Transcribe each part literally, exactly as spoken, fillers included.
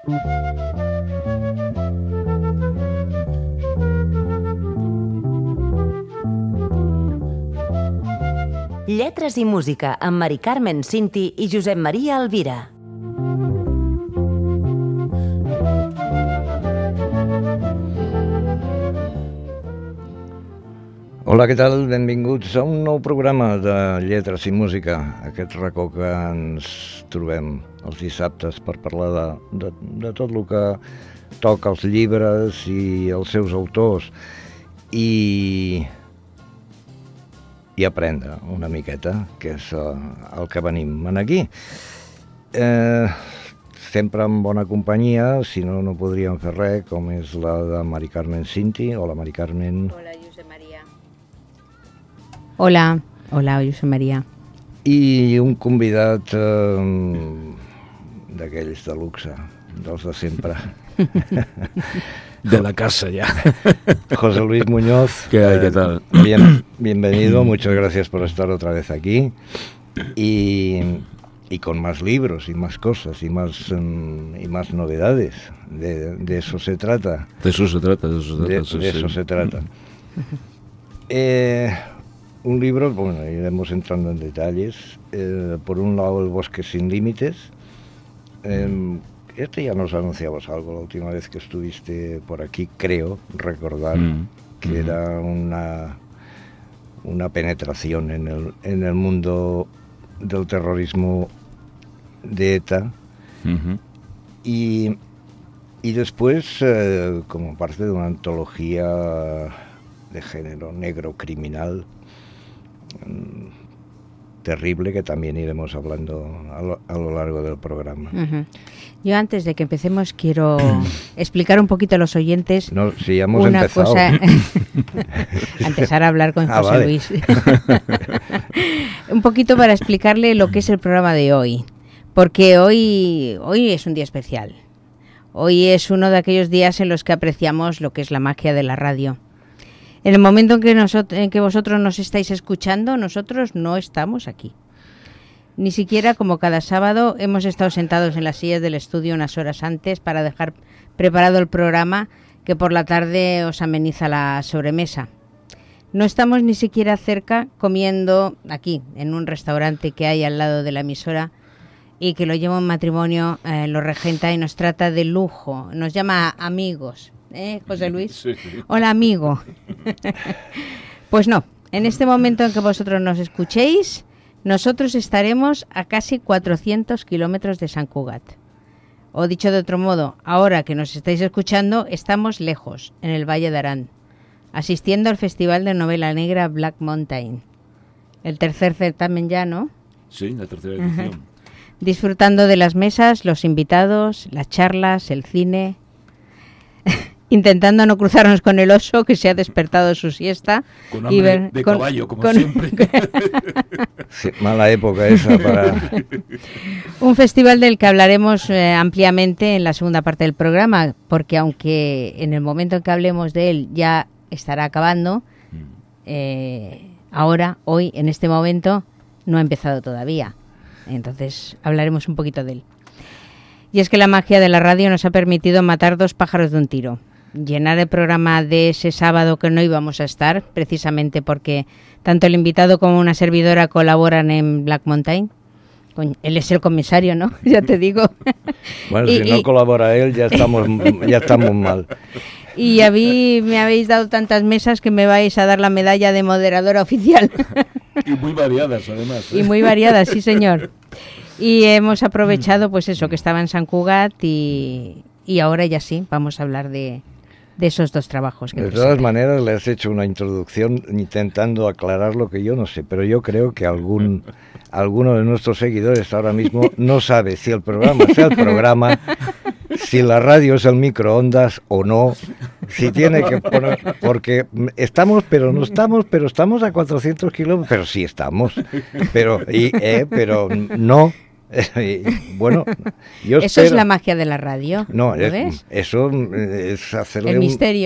Lletres i música amb Mari Carmen Cinti i Josep Maria Alvira. Hola, què tal? Benvinguts a un nou programa de Lletres i Música, aquest racó que ens trobem els dissabtes per parlar de, de, de tot el que toca els llibres i els seus autors i, i aprendre una miqueta, que és el que venim aquí. Eh, sempre en bona companyia, si no, no podríem fer res, com és la de Mari Carmen Cinti. Hola, Mari Carmen. Hola, Josep Maria. Hola, hola, Josep Maria. I un convidat eh, d'aquells de luxe, dels de sempre. De la casa ya. José Luis Muñoz. ¿Qué hay? ¿Qué tal? Bien, bienvenido, muchas gracias por estar otra vez aquí. Y, y con más libros y más cosas y más, um, y más novedades. De, de eso se trata. De eso se trata, de eso se trata. De, sí, de sí. eso se trata. Eh, un libro, bueno, iremos entrando en detalles. Eh, por un lado, El bosque sin límites. Eh, Este ya nos anunciabas algo la última vez que estuviste por aquí, creo recordar, mm. que mm. era una, una penetración en el, en el mundo del terrorismo de ETA. Mm-hmm. Y, y después, eh, como parte de una antología de género negro criminal, mm, terrible, que también iremos hablando a lo, a lo largo del programa. Uh-huh. Yo antes de que empecemos quiero explicar un poquito a los oyentes no, si ya hemos una empezado. cosa. A empezar a hablar con ah, José vale. Luis. Un poquito para explicarle lo que es el programa de hoy, porque hoy, hoy es un día especial. Hoy es uno de aquellos días en los que apreciamos lo que es la magia de la radio. En el momento en que, nosotros, en que vosotros nos estáis escuchando, nosotros no estamos aquí. Ni siquiera, como cada sábado, hemos estado sentados en las sillas del estudio unas horas antes para dejar preparado el programa que por la tarde os ameniza la sobremesa. No estamos ni siquiera cerca comiendo aquí, en un restaurante que hay al lado de la emisora y que lo lleva un matrimonio, eh, lo regenta y nos trata de lujo, nos llama amigos. ¿Eh, José Luis? Sí, sí. Hola, amigo. Pues no, en este momento en que vosotros nos escuchéis, nosotros estaremos a casi cuatrocientos kilómetros de Sant Cugat. O dicho de otro modo, ahora que nos estáis escuchando, estamos lejos, en el Valle de Arán, asistiendo al Festival de Novela Negra Black Mountain. El tercer certamen ya, ¿no? Sí, la tercera edición. Ajá. Disfrutando de las mesas, los invitados, las charlas, el cine... Intentando no cruzarnos con el oso que se ha despertado su siesta. Con hambre y ver, de con, caballo, como con, siempre. Sí, mala época esa para... Un festival del que hablaremos eh, ampliamente en la segunda parte del programa, porque aunque en el momento en que hablemos de él ya estará acabando, eh, ahora, hoy, en este momento, no ha empezado todavía. Entonces hablaremos un poquito de él. Y es que la magia de la radio nos ha permitido matar dos pájaros de un tiro. Llenar el programa de ese sábado que no íbamos a estar, precisamente porque tanto el invitado como una servidora colaboran en Black Mountain. Él es el comisario, ¿no? Ya te digo. Bueno, y, si no y, colabora él, ya estamos, ya estamos mal. Y a mí me habéis dado tantas mesas que me vais a dar la medalla de moderadora oficial. Y muy variadas, además. ¿eh? Y muy variadas, sí, señor. Y hemos aprovechado, pues eso, que estaba en Sant Cugat y, y ahora ya sí, vamos a hablar de, de esos dos trabajos. Que de presentan. todas maneras, le has hecho una introducción intentando aclarar lo que yo no sé, pero yo creo que algún alguno de nuestros seguidores ahora mismo no sabe si el programa es el programa, si la radio es el microondas o no, si tiene que poner... Porque estamos, pero no estamos, pero estamos a cuatrocientos kilómetros, pero sí estamos, pero, y, eh, pero no... Bueno, yo eso espero... es la magia de la radio. No, ¿lo es, ves? eso es hacerle el un... misterio.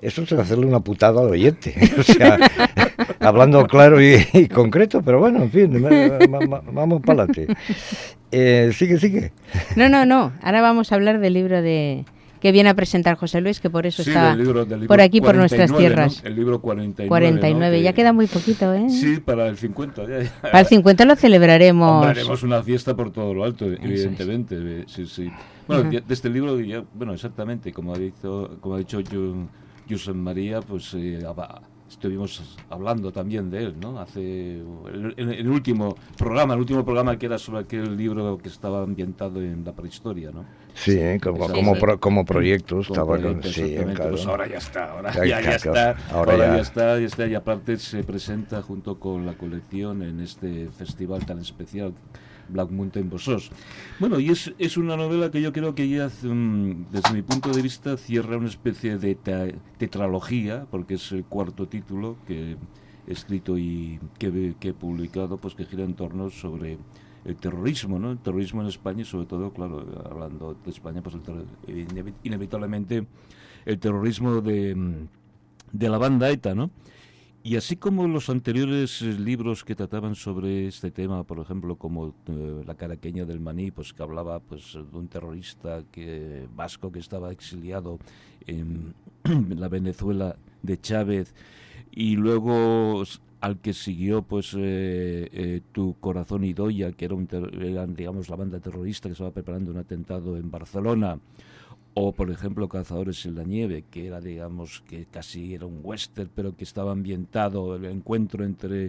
eso es hacerle una putada al oyente. O sea, hablando claro y, y concreto, pero bueno, en fin, vamos para adelante. Eh, sigue, sigue. No, no, no. Ahora vamos a hablar del libro de que viene a presentar José Luis, que por eso sí, está del libro, del libro por aquí, por nuestras tierras. ¿no? El libro cuarenta y nueve. cuarenta y nueve, ¿no? ya queda muy poquito, ¿eh? Sí, para el cincuenta. Ya, ya. Para el cincuenta lo celebraremos. Hombre, haremos una fiesta por todo lo alto, eso evidentemente. Es. Sí, sí. Bueno, uh-huh. de, de este libro, ya, bueno, exactamente, como ha dicho, como ha dicho Josep María, pues eh, estuvimos hablando también de él, ¿no? Hace el, el, el último programa, el último programa que era sobre aquel libro que estaba ambientado en la prehistoria, ¿no? Sí, ¿eh? como, como, pro, como proyecto como estaba proyecto, con, sí, claro. Pues ahora ya está, ahora ya, ya, ya, ya está, ahora, ahora ya. ya está, ya está, y aparte se presenta junto con la colección en este festival tan especial, Black Mountain Bosos. Bueno, y es, es una novela que yo creo que ya, um, desde mi punto de vista, cierra una especie de te tetralogía, porque es el cuarto título que he escrito y que, que he publicado, pues que gira en torno sobre el terrorismo, ¿no? El terrorismo en España y sobre todo, claro, hablando de España, pues el inevitablemente el terrorismo de, de la banda ETA, ¿no? Y así como los anteriores libros que trataban sobre este tema, por ejemplo, como eh, La caraqueña del maní, pues que hablaba pues de un terrorista que, vasco que estaba exiliado en, en la Venezuela de Chávez, y luego al que siguió pues eh, eh, Tu corazón y Doya, que era, un era digamos la banda terrorista que estaba preparando un atentado en Barcelona. O, por ejemplo, Cazadores en la nieve, que era, digamos, que casi era un western, pero que estaba ambientado el encuentro entre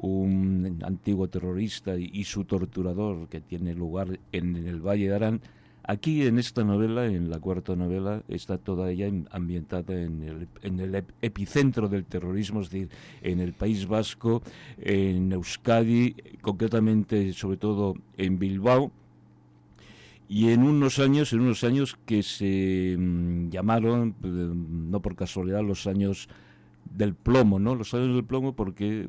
un antiguo terrorista y, y su torturador, que tiene lugar en, en el Valle de Arán. Aquí, en esta novela, en la cuarta novela, está toda ella ambientada en el, en el epicentro del terrorismo, es decir, en el País Vasco, en Euskadi, concretamente, sobre todo, en Bilbao. Y en unos años, en unos años que se mmm, llamaron, no por casualidad, los años del plomo, ¿no? Los años del plomo porque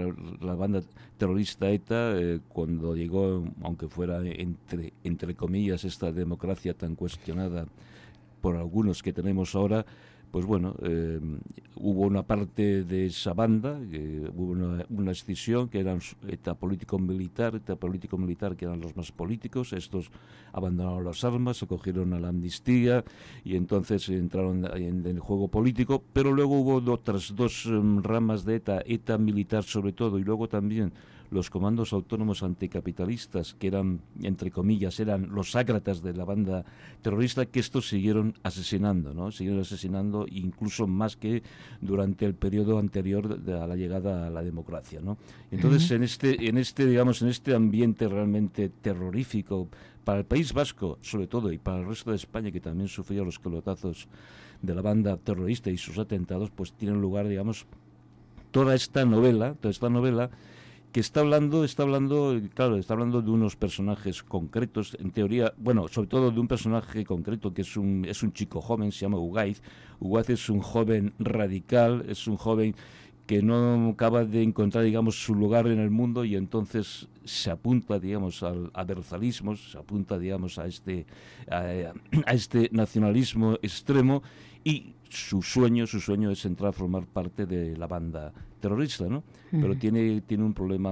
la banda terrorista ETA, eh, cuando llegó, aunque fuera entre, entre comillas, esta democracia tan cuestionada por algunos que tenemos ahora, pues bueno, eh, hubo una parte de esa banda, eh, hubo una, una escisión que eran ETA político-militar, ETA político-militar que eran los más políticos, estos abandonaron las armas, acogieron a la amnistía y entonces entraron en, en el juego político, pero luego hubo otras dos um, ramas de ETA, ETA militar sobre todo, y luego también los comandos autónomos anticapitalistas, que eran, entre comillas, eran los ácratas de la banda terrorista, que estos siguieron asesinando, ¿no? Siguieron asesinando incluso más que durante el periodo anterior de, a la llegada a la democracia, ¿no? Entonces, uh-huh. en este, en este, digamos, en este ambiente realmente terrorífico para el País Vasco, sobre todo, y para el resto de España, que también sufría los colotazos de la banda terrorista y sus atentados, pues tienen lugar, digamos, toda esta novela, toda esta novela que está hablando, está hablando, claro, está hablando de unos personajes concretos, en teoría, bueno, sobre todo de un personaje concreto que es un, es un chico joven, se llama Ugaiz. Ugaiz es un joven radical, es un joven que no acaba de encontrar, digamos, su lugar en el mundo y entonces se apunta, digamos, al abertzalismo, se apunta, digamos, a este, a, a este nacionalismo extremo y su sueño, su sueño es entrar a formar parte de la banda terrorista, ¿no? Uh-huh. Pero tiene, tiene un problema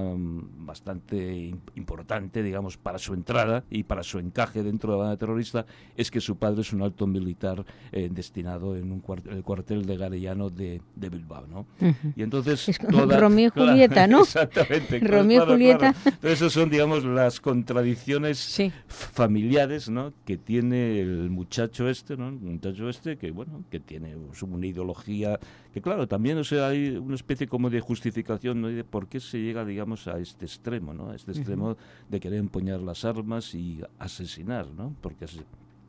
bastante importante, digamos, para su entrada y para su encaje dentro de la banda terrorista, es que su padre es un alto militar eh, destinado en un cuart el cuartel de Garellano de, de Bilbao, ¿no? Uh-huh. Y entonces... Es como toda, Romeo y claro, Julieta, ¿no? Exactamente. Romeo y claro, Julieta. Claro. Entonces, esas son, digamos, las contradicciones sí. familiares, ¿no? Que tiene el muchacho este, ¿no? El muchacho este que, bueno, que tiene una ideología que, claro, también, o sea, hay una especie como de justificación, ¿no? De por qué se llega, digamos, a este extremo, ¿no? A este extremo uh-huh. de querer empuñar las armas y asesinar, ¿no? Porque así,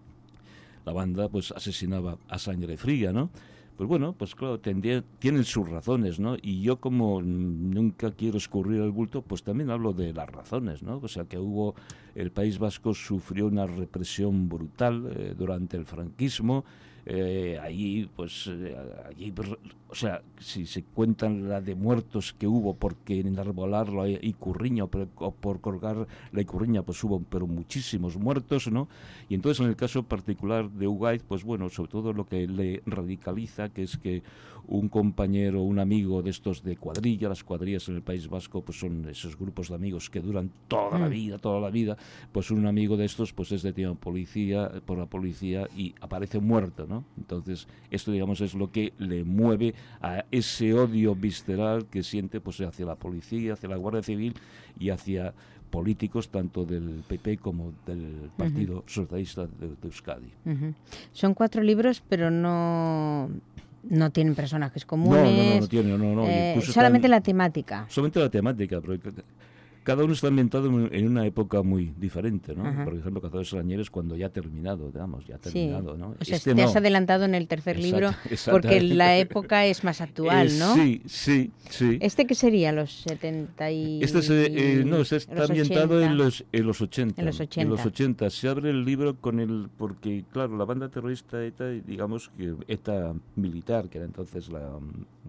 la banda, pues, asesinaba a sangre fría, ¿no? Pues bueno, pues claro, tendría, tienen sus razones, ¿no? Y yo, como nunca quiero escurrir el bulto, pues también hablo de las razones, ¿no? O sea, que hubo el País Vasco sufrió una represión brutal eh, durante el franquismo. Eh, allí, pues, eh, allí, o sea, si se cuentan la de muertos que hubo porque enarbolar la icurriña o por, o por colgar la icurriña, pues hubo, pero muchísimos muertos, ¿no? Y entonces, en el caso particular de Ugaiz, pues bueno, sobre todo lo que le radicaliza, que es que un compañero, un amigo de estos de cuadrilla, las cuadrillas en el País Vasco, pues son esos grupos de amigos que duran toda la vida, toda la vida, pues un amigo de estos, pues es detenido policía, por la policía y aparece muerto, ¿no? Entonces, esto, digamos, es lo que le mueve a ese odio visceral que siente, pues, hacia la policía, hacia la Guardia Civil y hacia políticos tanto del P P como del Partido uh-huh. Socialista de, de Euskadi. Uh-huh. Son cuatro libros, pero no... No tienen personajes comunes. No, no, no, no tienen, no, no. Eh, solamente en, la temática. Solamente la temática, pero cada uno está ambientado en una época muy diferente, ¿no? Ajá. Por ejemplo, Cazadores Arañeros cuando ya ha terminado, digamos, ya ha terminado, sí. ¿no? O sea, este te no. has adelantado en el tercer Exacto, libro porque la época es más actual, eh, ¿no? Sí, sí, sí. ¿Este qué sería? ¿Los setenta y...? Este es, eh, no, este está ambientado en los, en los ochenta. En los ochenta. En los ochenta. Se abre el libro con el... Porque, claro, la banda terrorista ETA, digamos que ETA militar, que era entonces la...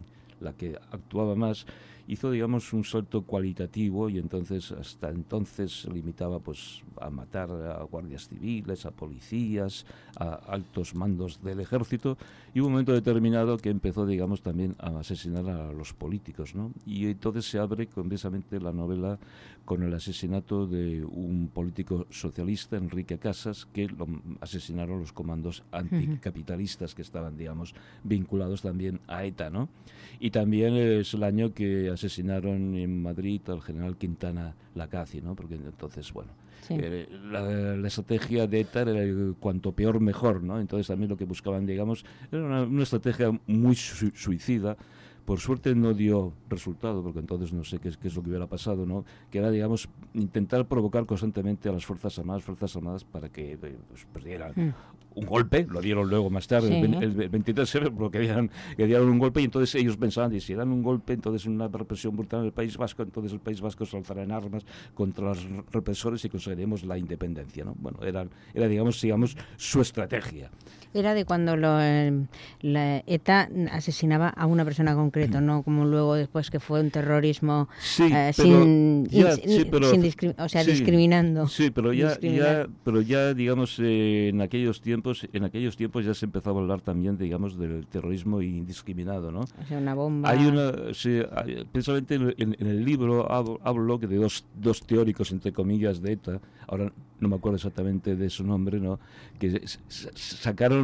la que actuaba más, hizo, digamos, un salto cualitativo y entonces, hasta entonces, se limitaba pues a matar a guardias civiles, a policías, a altos mandos del ejército, y hubo un momento determinado que empezó, digamos, también a asesinar a los políticos, ¿no? Y entonces se abre precisamente la novela con el asesinato de un político socialista, Enrique Casas, que lo asesinaron los comandos anticapitalistas que estaban, digamos, vinculados también a ETA, ¿no? Y también es el año que asesinaron en Madrid al general Quintana Lacazzi, ¿no? Porque entonces, bueno, sí. eh, la, la estrategia de ETA era el cuanto peor mejor, ¿no? Entonces también lo que buscaban, digamos, era una, una estrategia muy su suicida. Por suerte no dio resultado, porque entonces no sé qué es, qué es lo que hubiera pasado, ¿no? Que era, digamos, intentar provocar constantemente a las Fuerzas Armadas, Fuerzas Armadas para que pues, pues, dieran mm. un golpe, lo dieron luego más tarde, sí. el, el veintitrés de febrero, porque dieron, que dieron un golpe, y entonces ellos pensaban, y si dan un golpe, entonces una represión brutal en el País Vasco, entonces el País Vasco se alzará en armas contra los represores y conseguiremos la independencia, ¿no? Bueno, era, era digamos, digamos, su estrategia. Era de cuando lo, eh, la ETA asesinaba a una persona concreta, no como luego después que fue un terrorismo sí, eh, pero sin, ya, in, sí, pero, sin discri o sea, sí, discriminando. Sí, pero ya, ya, pero ya digamos eh, en aquellos tiempos, en aquellos tiempos ya se empezaba a hablar también, digamos, del terrorismo indiscriminado, ¿no? O sea, una bomba. Hay una, sí, hay, precisamente en, en, en el libro hablo, hablo de dos, dos teóricos entre comillas de ETA. Ahora no me acuerdo exactamente de su nombre, ¿no? Que sacaron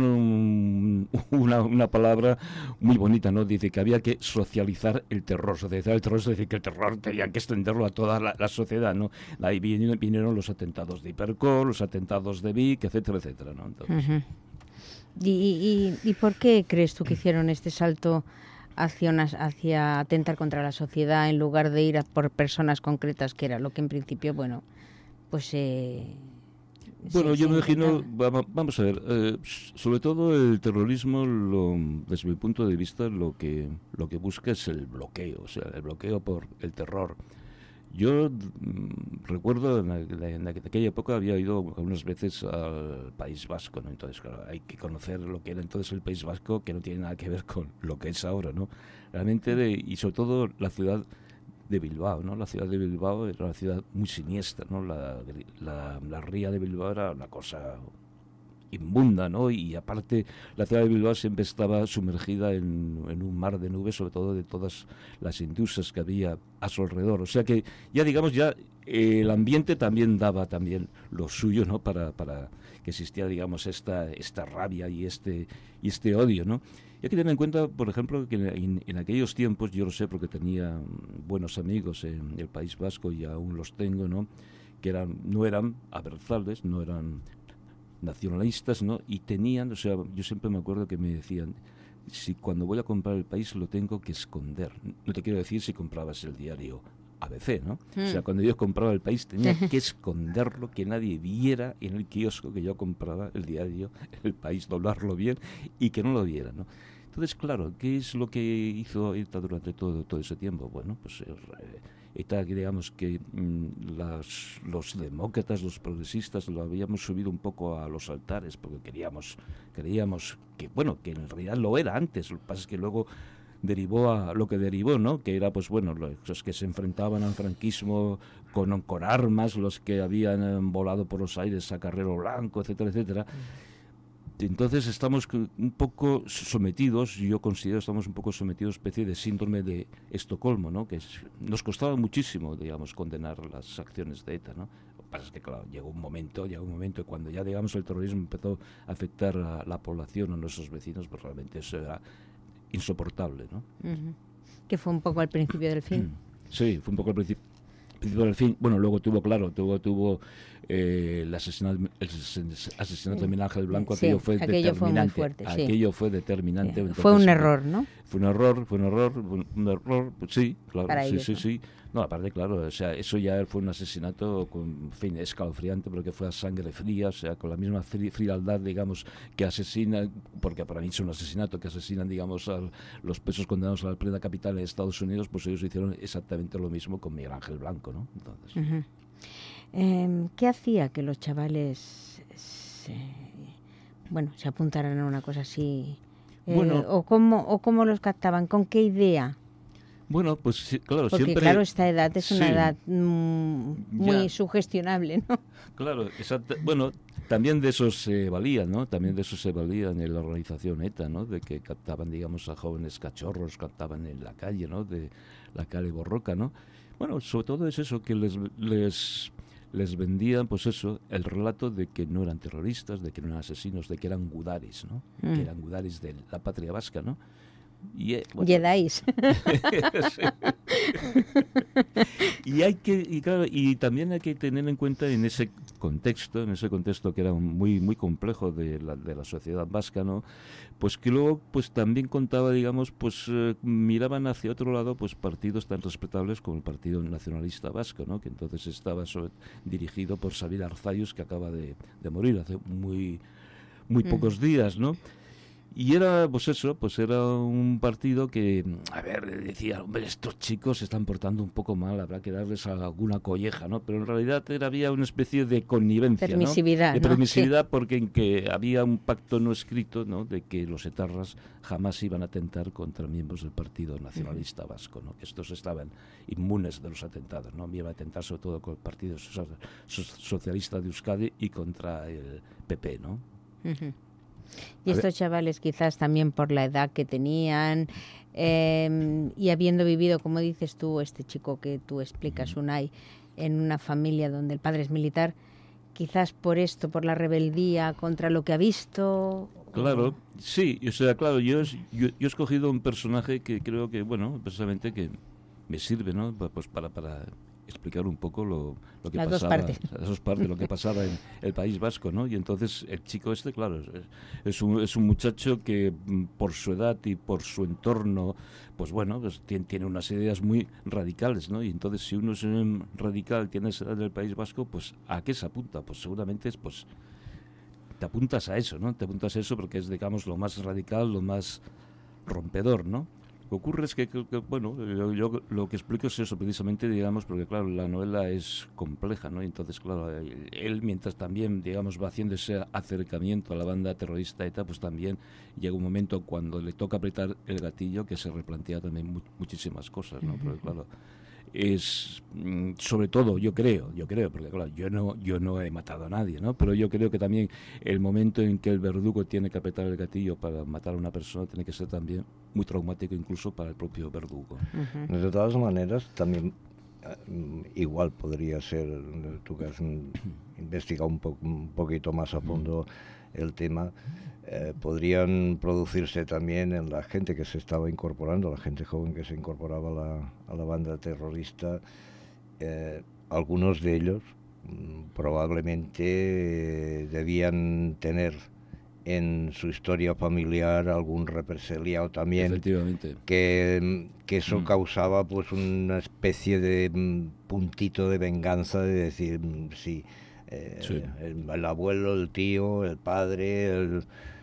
un, una, una palabra muy bonita, ¿no? Dice que había que socializar el terror. Socializar el terror es decir que el terror tenía que extenderlo a toda la, la sociedad, ¿no? Ahí vinieron, vinieron los atentados de Hipercor, los atentados de Vic, etcétera, etcétera, ¿no? Entonces, uh-huh. ¿Y, y, ¿Y por qué crees tú que hicieron este salto hacia, unas, hacia atentar contra la sociedad en lugar de ir a por personas concretas, que era lo que en principio, bueno, pues... Eh, Bueno, sí, yo sí, me imagino, vamos, vamos a ver, eh, sobre todo el terrorismo, lo, desde mi punto de vista, lo que lo que busca es el bloqueo, o sea, el bloqueo por el terror. Yo mmm, recuerdo en, la, en aquella época había ido algunas veces al País Vasco, ¿no? Entonces, claro, hay que conocer lo que era entonces el País Vasco, que no tiene nada que ver con lo que es ahora, ¿no? Realmente, de, y sobre todo la ciudad de Bilbao, ¿no? La ciudad de Bilbao era una ciudad muy siniestra, ¿no? La, la, la ría de Bilbao era una cosa inmunda, ¿no? Y aparte la ciudad de Bilbao siempre estaba sumergida en, en un mar de nubes, sobre todo de todas las industrias que había a su alrededor. O sea que ya digamos ya eh, el ambiente también daba también lo suyo, ¿no? Para, para que existiera, digamos, esta, esta rabia y este, y este odio, ¿no? Y hay que tener en cuenta, por ejemplo, que en, en aquellos tiempos, yo lo sé porque tenía buenos amigos en el País Vasco y aún los tengo, ¿no? Que eran, no eran abertzales, no eran nacionalistas, ¿no? Y tenían, o sea, yo siempre me acuerdo que me decían, si cuando voy a comprar el País lo tengo que esconder. No te quiero decir si comprabas el diario A B C, ¿no? Mm. O sea, cuando yo compraba el País tenía que esconderlo, que nadie viera en el kiosco que yo compraba el diario El País, doblarlo bien y que no lo viera, ¿no? Entonces, claro, ¿qué es lo que hizo ETA durante todo, todo ese tiempo? Bueno, pues eh, ETA, que digamos que mmm, las, los demócratas, los progresistas, lo habíamos subido un poco a los altares, porque queríamos, creíamos que, bueno, que en realidad lo era antes, lo que pasa es que luego derivó a lo que derivó, ¿no? Que era, pues bueno, los que se enfrentaban al franquismo con, con armas, los que habían eh, volado por los aires a Carrero Blanco, etcétera, etcétera. Entonces estamos un poco sometidos, yo considero estamos un poco sometidos a una especie de síndrome de Estocolmo, ¿no? Que es, nos costaba muchísimo, digamos, condenar las acciones de ETA, ¿no? Lo que pasa es que, claro, llegó un momento, llegó un momento cuando ya, digamos, el terrorismo empezó a afectar a la población, a nuestros vecinos, pues realmente eso era insoportable, ¿no? Uh-huh. Que fue un poco al principio del fin. Sí, fue un poco al principio. principio del fin, bueno, luego tuvo, claro, tuvo, tuvo eh, el asesinato, el asesinato de Miguel Ángel Blanco, sí, aquello fue aquello determinante. Fue muy fuerte, sí. Aquello fue determinante. Sí. Entonces, fue un error, ¿no? Fue un error, fue un error, un, un error, sí, claro, Para sí, ellos, sí, ¿no? sí. No, aparte, claro, o sea, eso ya fue un asesinato con, en fin, escalofriante, porque fue a sangre fría, o sea, con la misma fri frialdad, digamos, que asesinan, porque para mí es un asesinato, que asesinan, digamos, a los presos condenados a la plena capital en Estados Unidos, pues ellos hicieron exactamente lo mismo con Miguel Ángel Blanco, ¿no? Entonces... Uh-huh. eh, ¿Qué hacía que los chavales se, bueno, se apuntaran a una cosa así? Eh, Bueno, o, cómo, ¿O cómo los captaban? ¿Con qué idea? Bueno, pues sí, claro, Porque siempre... claro, esta edad es una sí, edad mm, muy ya. sugestionable, ¿no? Claro, exacto. Bueno, también de eso se valía, ¿no? También de eso se valía en la organización ETA, ¿no? De que captaban, digamos, a jóvenes cachorros, captaban en la calle, ¿no? De la calle Borroca, ¿no? Bueno, sobre todo es eso, que les... les les vendían, pues eso, el relato de que no eran terroristas, de que no eran asesinos, de que eran gudaris, ¿no? Mm. Que eran gudaris de la patria vasca, ¿no? Y, eh, bueno, Jedais. y hay que y claro y también hay que tener en cuenta en ese contexto, en ese contexto que era muy muy complejo de la, de la sociedad vasca, ¿no? Pues que luego pues también contaba, digamos, pues eh, miraban hacia otro lado, pues partidos tan respetables como el Partido Nacionalista Vasco, ¿no? Que entonces estaba sobre, dirigido por Xavier Arzallus, que acaba de, de morir hace muy muy mm. pocos días, ¿no? Y era, pues eso, pues era un partido que, a ver, decía, hombre, estos chicos se están portando un poco mal, habrá que darles alguna colleja, ¿no? Pero en realidad era, había una especie de connivencia, permisividad, ¿no? De ¿no? permisividad, Sí. Porque en que había un pacto no escrito, ¿no? De que los etarras jamás iban a atentar contra miembros del Partido Nacionalista uh-huh. Vasco, ¿no? Que estos estaban inmunes de los atentados, ¿no? Iban a atentar sobre todo con el Partido Socialista de Euskadi y contra el P P, ¿no? Uh-huh. Y estos chavales quizás también por la edad que tenían eh, y habiendo vivido, como dices tú, este chico que tú explicas, Unai, en una familia donde el padre es militar, quizás por esto, por la rebeldía contra lo que ha visto. Claro, sí, o sea, claro, yo, yo, yo he escogido un personaje que creo que, bueno, precisamente que me sirve, ¿no? Pues para... para explicar un poco lo, lo que las pasaba, dos partes. las dos partes, lo que pasaba en el País Vasco, ¿no? Y entonces el chico este, claro, es, es, un, es un muchacho que por su edad y por su entorno, pues bueno, pues tiene, tiene unas ideas muy radicales, ¿no? Y entonces si uno es un radical, tiene esa edad del País Vasco, pues ¿a qué se apunta? Pues seguramente es, pues, te apuntas a eso, ¿no? Te apuntas a eso porque es, digamos, lo más radical, lo más rompedor, ¿no? Lo que ocurre es que, que, que bueno, yo, yo lo que explico es eso precisamente, digamos, porque claro, la novela es compleja, ¿no? Y entonces, claro, él mientras también, digamos, va haciendo ese acercamiento a la banda terrorista ETA, pues también llega un momento cuando le toca apretar el gatillo que se replantea también mu muchísimas cosas, ¿no? Porque claro, es sobre todo, yo creo, yo creo, porque claro, yo no, yo no he matado a nadie, ¿no? Pero yo creo que también el momento en que el verdugo tiene que apretar el gatillo para matar a una persona tiene que ser también muy traumático incluso para el propio verdugo. Uh-huh. De todas maneras, también igual podría ser, tú que has investigado un, po un poquito más a fondo el tema, eh, podrían producirse también en la gente que se estaba incorporando, la gente joven que se incorporaba a la, a la banda terrorista, eh, algunos de ellos mm, probablemente eh, debían tener en su historia familiar algún represaliado también, efectivamente, que, que eso mm. causaba pues una especie de mm, puntito de venganza, de decir, mm, sí, eh, sí. El, el abuelo, el tío, el padre, el,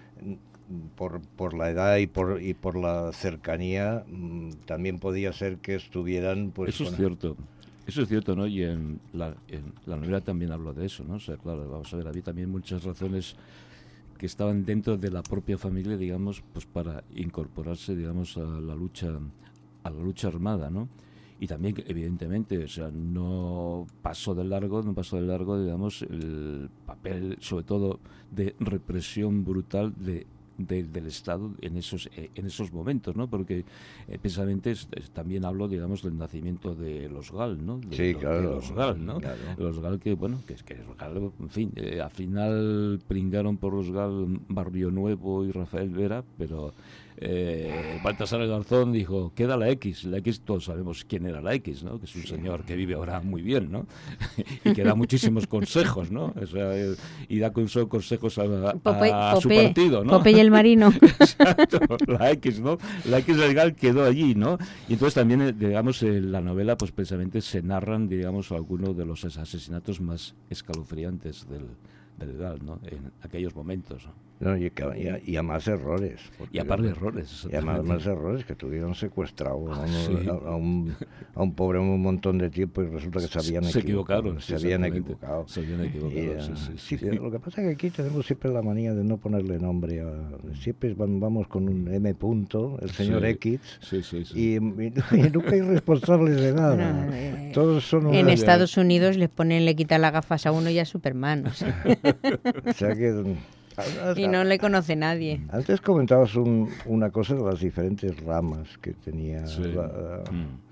por, por la edad y por, y por la cercanía, mm, también podía ser que estuvieran... pues eso con, es cierto. Eso es cierto, ¿no? Y en la, en la novela también hablo de eso, ¿no? O sea, claro, vamos a ver, había también muchas razones que estaban dentro de la propia familia, digamos, pues para incorporarse, digamos, a la lucha, a la lucha armada, ¿no? Y también, evidentemente, o sea, no pasó de largo, no pasó de largo, digamos, el papel, sobre todo, de represión brutal de De, del Estado en esos eh, en esos momentos, ¿no? Porque eh, precisamente es, es, también hablo, digamos, del nacimiento de los GAL, ¿no? De, sí, de, claro. De los GAL, ¿no? Claro. Los GAL que, bueno, que es que los GAL, en fin, eh, al final pringaron por los GAL Barrio Nuevo y Rafael Vera, pero eh, Baltasar Garzón dijo, queda la X, la X todos sabemos quién era la X, ¿no? Que es un señor que vive ahora muy bien, ¿no? Y que da muchísimos consejos, ¿no? O sea, eh, y da consejos a, a, Popeye, a su Popeye, partido, ¿no? Popeye el marino. Exacto, la X, ¿no? La X del GAL quedó allí, ¿no? Y entonces también, digamos, en la novela, pues precisamente se narran, digamos, algunos de los asesinatos más escalofriantes del, del GAL, ¿no? En aquellos momentos, ¿no? No, y, y, y a más errores. Y a par de errores. Y a más, más errores, que tuvieron secuestrado ah, a, sí. a, a, un, a un pobre un montón de tiempo y resulta que se habían se equivocado. equivocaron. Se habían equivocado. Se habían equivocado, y, uh, sí, sí, sí, sí. Lo que pasa es que aquí tenemos siempre la manía de no ponerle nombre. A, siempre vamos con un M punto, el señor sí, X, sí, sí, sí. Y, y, y nunca hay responsables de nada. No, eh, Todos son en una... Estados Unidos les ponen, le quitan las gafas a uno y a Superman. O sea, o sea que... Y no le conoce nadie. Antes comentabas un, una cosa de las diferentes ramas que tenía sí. la,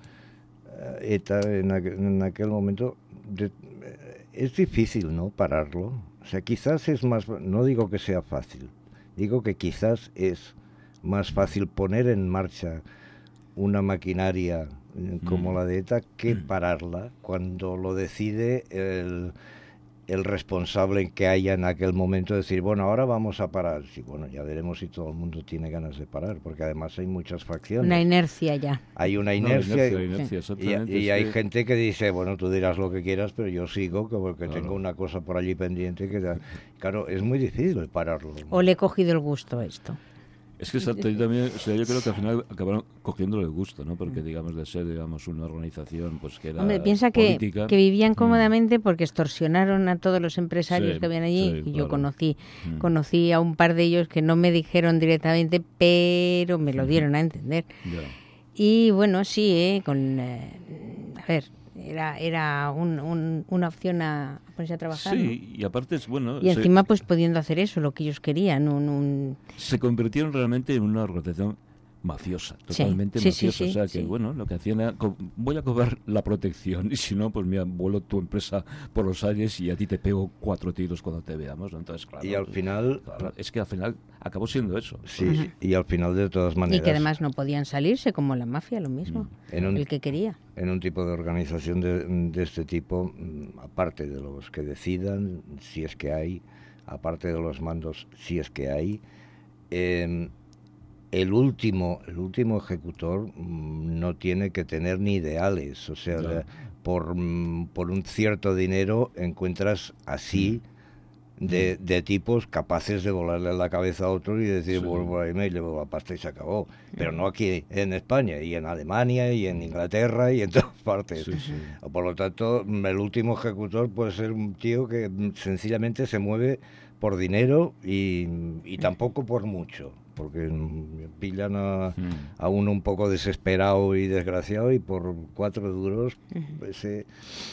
mm. ETA en, aqu en aquel momento. De, es difícil, ¿no?, pararlo. O sea, quizás es más... No digo que sea fácil. Digo que quizás es más fácil poner en marcha una maquinaria como mm. la de ETA que pararla cuando lo decide el... el responsable que haya en aquel momento, decir, bueno, ahora vamos a parar. Sí, bueno, ya veremos si todo el mundo tiene ganas de parar, porque además hay muchas facciones. Una inercia ya. Hay una inercia, no, inercia, inercia y, y es hay que... gente que dice, bueno, tú dirás lo que quieras, pero yo sigo, porque claro. tengo una cosa por allí pendiente. que Claro, es muy difícil pararlo. O le he cogido el gusto a esto. Es que exacto, yo también, o sea, yo creo que al final acabaron cogiéndole el gusto, ¿no? Porque, digamos, de ser, digamos, una organización, pues que era Hombre, piensa que, política. que vivían cómodamente porque extorsionaron a todos los empresarios sí, que habían allí, sí, y claro. yo conocí, mm. conocí a un par de ellos que no me dijeron directamente, pero me lo dieron a entender. Yeah. Y bueno, sí, ¿eh? Con, eh, a ver, era era un, un, una opción a ponerse a trabajar. Sí, ¿no? y aparte es bueno. Y encima, se, pues pudiendo hacer eso, lo que ellos querían. Un, un... Se convirtieron realmente en una organización mafiosa, totalmente sí, mafiosa. Sí, sí, o sea, sí, que sí. bueno, lo que hacían era, voy a cobrar la protección y si no, pues mira, vuelo tu empresa por los aires y a ti te pego cuatro tiros cuando te veamos, ¿no? Entonces, claro. Y al final... Claro, es que al final acabó siendo eso. Sí, uh-huh. Y al final de todas maneras... Y que además no podían salirse, como la mafia, lo mismo, en un, el que quería. En un tipo de organización de, de este tipo, aparte de los que decidan, si es que hay, aparte de los mandos, si es que hay... Eh, El último, el último ejecutor mmm, no tiene que tener ni ideales, o sea, no. por, mmm, por un cierto dinero encuentras así mm. de, de tipos capaces de volarle la cabeza a otro y decir, sí. bueno, por ahí me llevo la pasta y se acabó. Pero no aquí en España, y en Alemania, y en Inglaterra, y en todas partes. Sí, sí. Por lo tanto, el último ejecutor puede ser un tío que sencillamente se mueve por dinero y, y tampoco por mucho. Porque pillan a, mm. a uno un poco desesperado y desgraciado y por cuatro duros ese,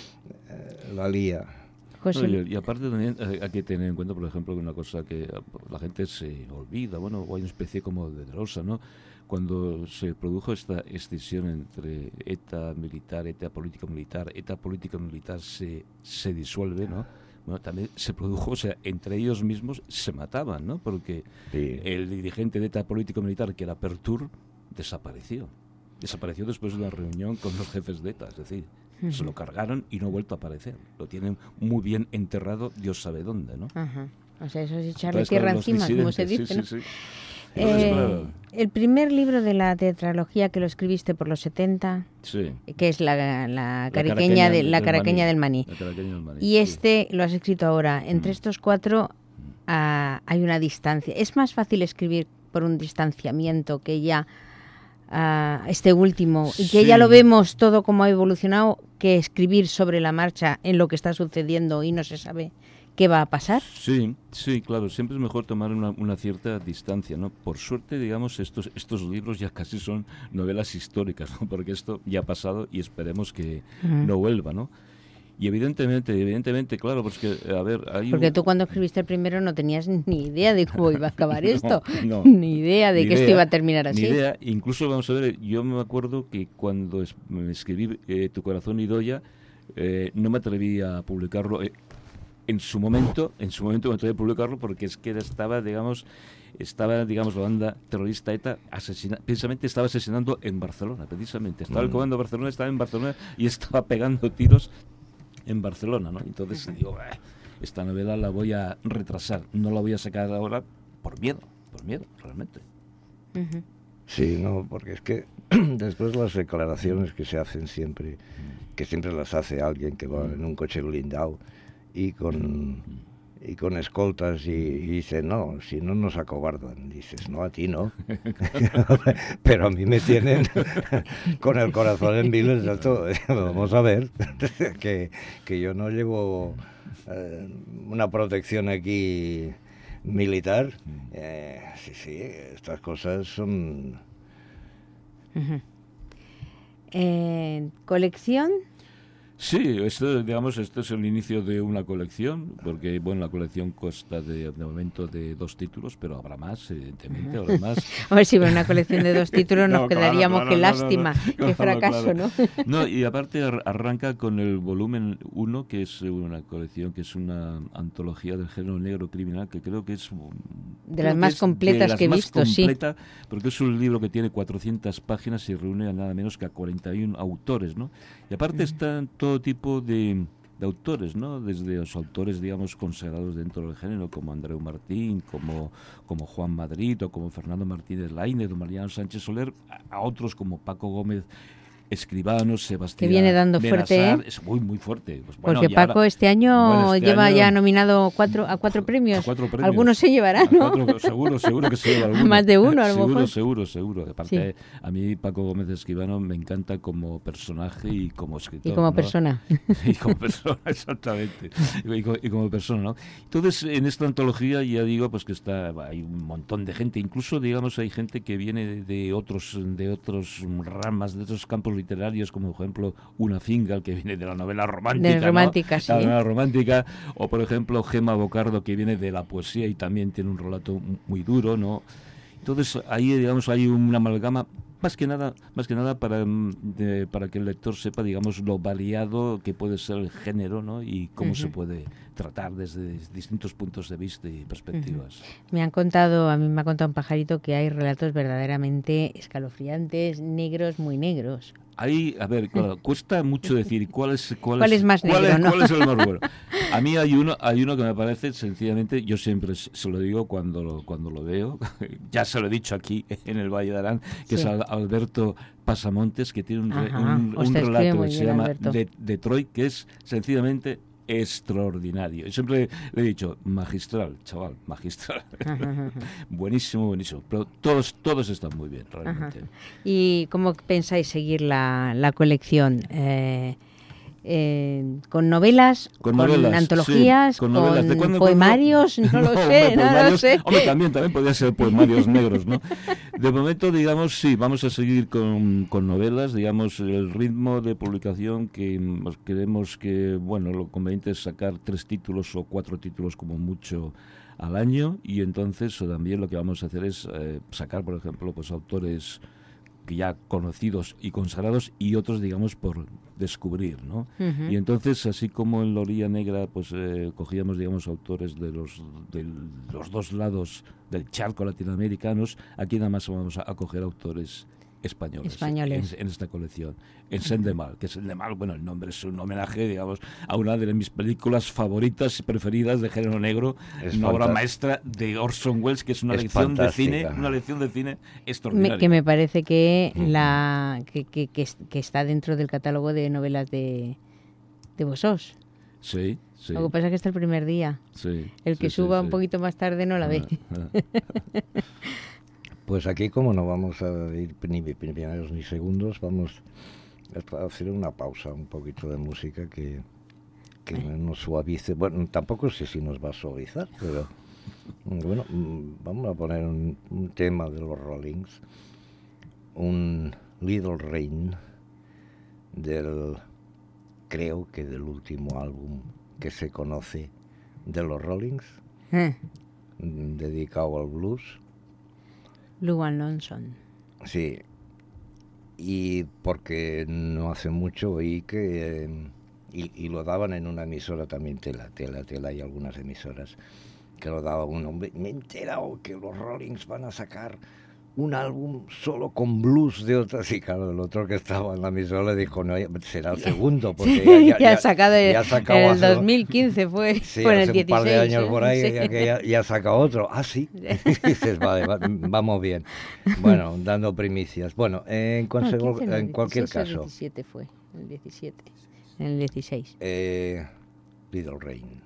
eh, la lía. No, y, y aparte también eh, hay que tener en cuenta, por ejemplo, una cosa que la gente se olvida, bueno, o hay una especie como de drosa, ¿no? Cuando se produjo esta escisión entre ETA militar, ETA política militar, ETA política militar se, se disuelve, ¿no? Bueno, también se produjo, o sea, entre ellos mismos se mataban, ¿no? Porque sí. el dirigente de ETA político-militar, que era Pertur, desapareció. Desapareció después de una reunión con los jefes de ETA, es decir, uh-huh. se lo cargaron y no ha vuelto a aparecer. Lo tienen muy bien enterrado, Dios sabe dónde, ¿no? Uh-huh. O sea, eso es echarle tierra encima, como se dice, sí, ¿no? sí, sí. Eh, claro. El primer libro de la tetralogía que lo escribiste por los setenta, sí. que es la, la, la caraqueña, de, la caraqueña del maní. La caraqueña del maní. Y este sí. lo has escrito ahora. Entre mm. estos cuatro mm. uh, hay una distancia. ¿Es más fácil escribir por un distanciamiento que ya uh, este último? Y que sí. ya lo vemos todo como ha evolucionado, que escribir sobre la marcha en lo que está sucediendo y no se sabe qué va a pasar? Sí, sí, claro, siempre es mejor tomar una, una cierta distancia, ¿no? Por suerte, digamos, estos estos libros ya casi son novelas históricas, ¿no? Porque esto ya ha pasado y esperemos que uh-huh. no vuelva, ¿no? Y evidentemente, evidentemente, claro, pues que, a ver... Hay Porque un... tú cuando escribiste el primero no tenías ni idea de cómo iba a acabar no, esto, no, ni idea de ni que idea, esto iba a terminar así. Ni idea, incluso, vamos a ver, yo me acuerdo que cuando es, me escribí eh, Tu corazón Idoia, eh, no me atreví a publicarlo... Eh, En su momento, en su momento me atreví a publicarlo porque es que estaba, digamos, estaba, digamos, la banda terrorista ETA asesina, precisamente estaba asesinando en Barcelona, precisamente. Estaba mm. el comando de Barcelona, estaba en Barcelona y estaba pegando tiros en Barcelona, ¿no? Entonces digo, eh, esta novela la voy a retrasar, no la voy a sacar ahora por miedo, por miedo, realmente. Uh-huh. Sí, no, porque es que después las declaraciones que se hacen siempre, que siempre las hace alguien que va en un coche blindado, y con y con escoltas y, y dice, no, si no nos acobardan. Dices, no, a ti no. Pero a mí me tienen con el corazón en vilo. Vamos a ver, que, que yo no llevo eh, una protección aquí militar. Eh, sí, sí, estas cosas son... Uh-huh. eh, ¿Colección? Sí, esto, digamos, esto es el inicio de una colección, porque, bueno, la colección consta de, de momento de dos títulos, pero habrá más, evidentemente, habrá más. A ver, si hubiera una colección de dos títulos nos no, quedaríamos, claro, qué claro, lástima, claro, qué claro, fracaso, claro. ¿no? No, y aparte arranca con el volumen uno, que es una colección, que es una antología del género negro criminal, que creo que es... De las más completas que he visto, sí. Porque es un libro que tiene cuatrocientas páginas y reúne a nada menos que a cuarenta y uno autores, ¿no? Y aparte están todo tipo de, de autores, ¿no? Desde los autores, digamos, consagrados dentro del género, como Andreu Martín, como, como Juan Madrid, o como Fernando Martínez Laínez, o Mariano Sánchez Soler, a, a otros como Paco Gómez Escribano, Sebastián... Que viene dando fuerte, Benazar, ¿eh? Es muy, muy fuerte. Pues bueno, porque Paco ahora, este año bueno, este lleva año, ya nominado cuatro, a cuatro premios. A cuatro premios. Algunos se llevarán, ¿no? Cuatro, seguro, seguro que se lleva alguno. Más de uno, a lo seguro, mejor. Seguro, seguro, seguro. Aparte, sí. A mí Paco Gómez Escribano me encanta como personaje y como escritor. Y como ¿no? persona. Y como persona, exactamente. Y como, y como persona, ¿no? Entonces, en esta antología ya digo pues que está hay un montón de gente. Incluso, digamos, hay gente que viene de, de otros de otros ramas, de otros campos literarios, como por ejemplo Una Fingal, que viene de la novela romántica, de romántica, ¿no? sí. La novela romántica, o por ejemplo Gemma Bocardo, que viene de la poesía y también tiene un relato muy duro, ¿no? Entonces ahí, digamos, hay una amalgama más que nada, más que nada para de, para que el lector sepa, digamos, lo variado que puede ser el género, ¿no? Y cómo uh-huh. se puede tratar desde distintos puntos de vista y perspectivas. Uh-huh. Me han contado, a mí me ha contado un pajarito que hay relatos verdaderamente escalofriantes, negros, muy negros. Ahí, a ver, claro, cuesta mucho decir cuál es cuál, ¿Cuál es, es más negro, cuál es, ¿no? cuál es el más bueno. A mí hay uno, hay uno que me parece sencillamente, yo siempre se lo digo cuando lo, cuando lo veo, ya se lo he dicho aquí en el Valle de Arán, que sí. es Alberto Pasamontes, que tiene un, un, un relato que se llama de, Detroit, que es sencillamente extraordinario. Y siempre le he dicho, magistral, chaval, magistral. Ajá, ajá. Buenísimo, buenísimo. Pero todos, todos están muy bien, realmente. Ajá. ¿Y cómo pensáis seguir la, la colección? Eh, eh, ¿Con novelas? ¿Con, con novelas, antologías? Sí, con, con novelas. ¿De cuándo, poemarios? Cuándo? No lo no, sé, hombre, no lo sé. Hombre, también, también podría ser poemarios negros, ¿no? De momento, digamos, sí, vamos a seguir con, con novelas, digamos, el ritmo de publicación que pues, queremos que, bueno, lo conveniente es sacar tres títulos o cuatro títulos como mucho al año, y entonces también lo que vamos a hacer es eh, sacar, por ejemplo, pues autores que ya conocidos y consagrados y otros, digamos, por descubrir, ¿no? Uh-huh. Y entonces, así como en La Orilla Negra, pues eh, cogíamos, digamos, autores de los, de los dos lados del charco latinoamericanos, aquí nada más vamos a, a coger autores españoles, españoles. En, en esta colección. En Sendemal, que Sendemal, bueno, el nombre es un homenaje, digamos, a una de mis películas favoritas y preferidas de género negro, es una obra maestra de Orson Welles, que es una es lección fantástica. de cine, una lección de cine extraordinaria. Me, que me parece que mm. la que, que, que, que está dentro del catálogo de novelas de, de Bosós. Sí, sí. Lo que pasa es que está el primer día. Sí, el que sí, suba sí, un sí. poquito más tarde no la ah, ve. Ah. Pues aquí, como no vamos a ir ni primeros ni segundos, vamos hacer una pausa, un poquito de música que, que nos suavice. Bueno, tampoco sé si nos va a suavizar, pero bueno, vamos a poner un, un tema de los Rollings, un Little Rain del, creo que del último álbum que se conoce de los Rollings, eh. dedicado al blues. Luan Lonson. Sí, y porque no hace mucho oí que, eh, y, y lo daban en una emisora también, tela, tela, tela, hay algunas emisoras que lo daba un hombre, me he enterado que los Rollings van a sacar un álbum solo con blues de otras, y claro, el otro que estaba en la emisora dijo, no, será el segundo, porque ya, ya, ya ha sacado, el, ya ha sacado en el hace, dos mil quince fue, sí, fue en hace el dieciséis. un par de años ¿eh? por ahí, Sí. ya, que ya, ya ha sacado otro, ah, sí, y dices, vale, va, vamos bien, bueno, dando primicias, bueno, en, consejo, No, quince, en cualquier dieciséis, caso. El diecisiete fue, el diecisiete, en el dieciséis. Eh, Little Rain.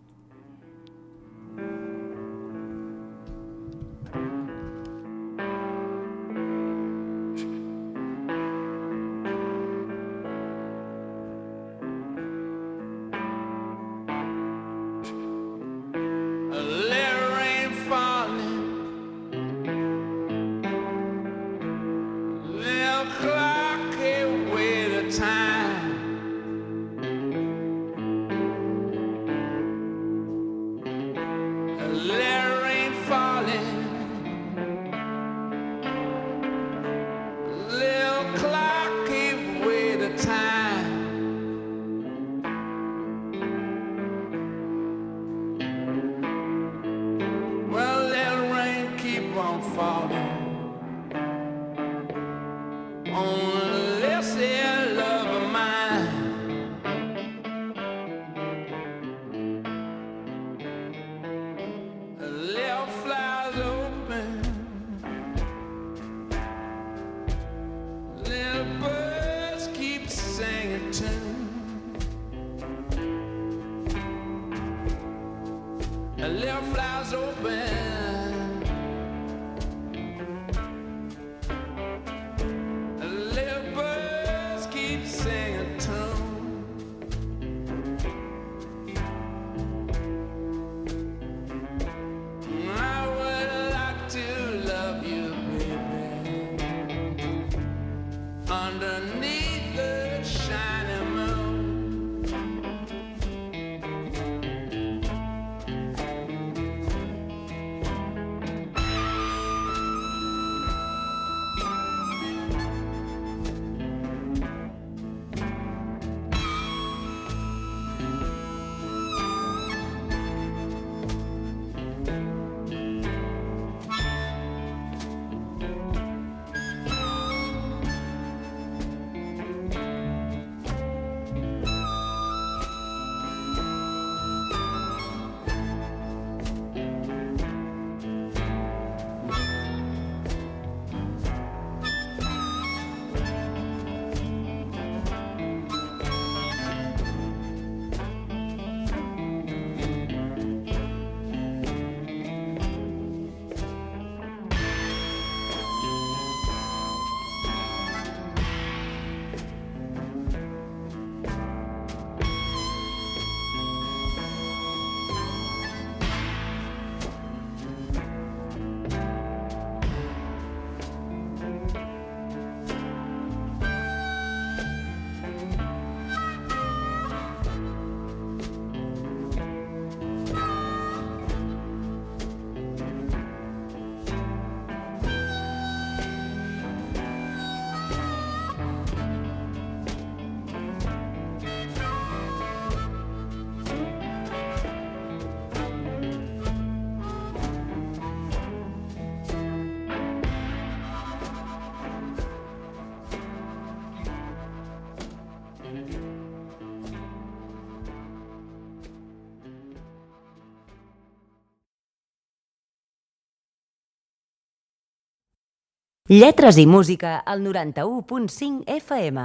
Lletres i música al noranta-u punt cinc F M.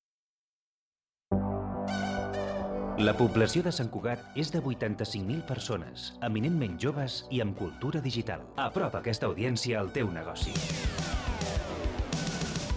La població de Sant Cugat és de vuitanta-cinc mil persones, eminentment joves i amb cultura digital. Apropa aquesta audiència al teu negoci.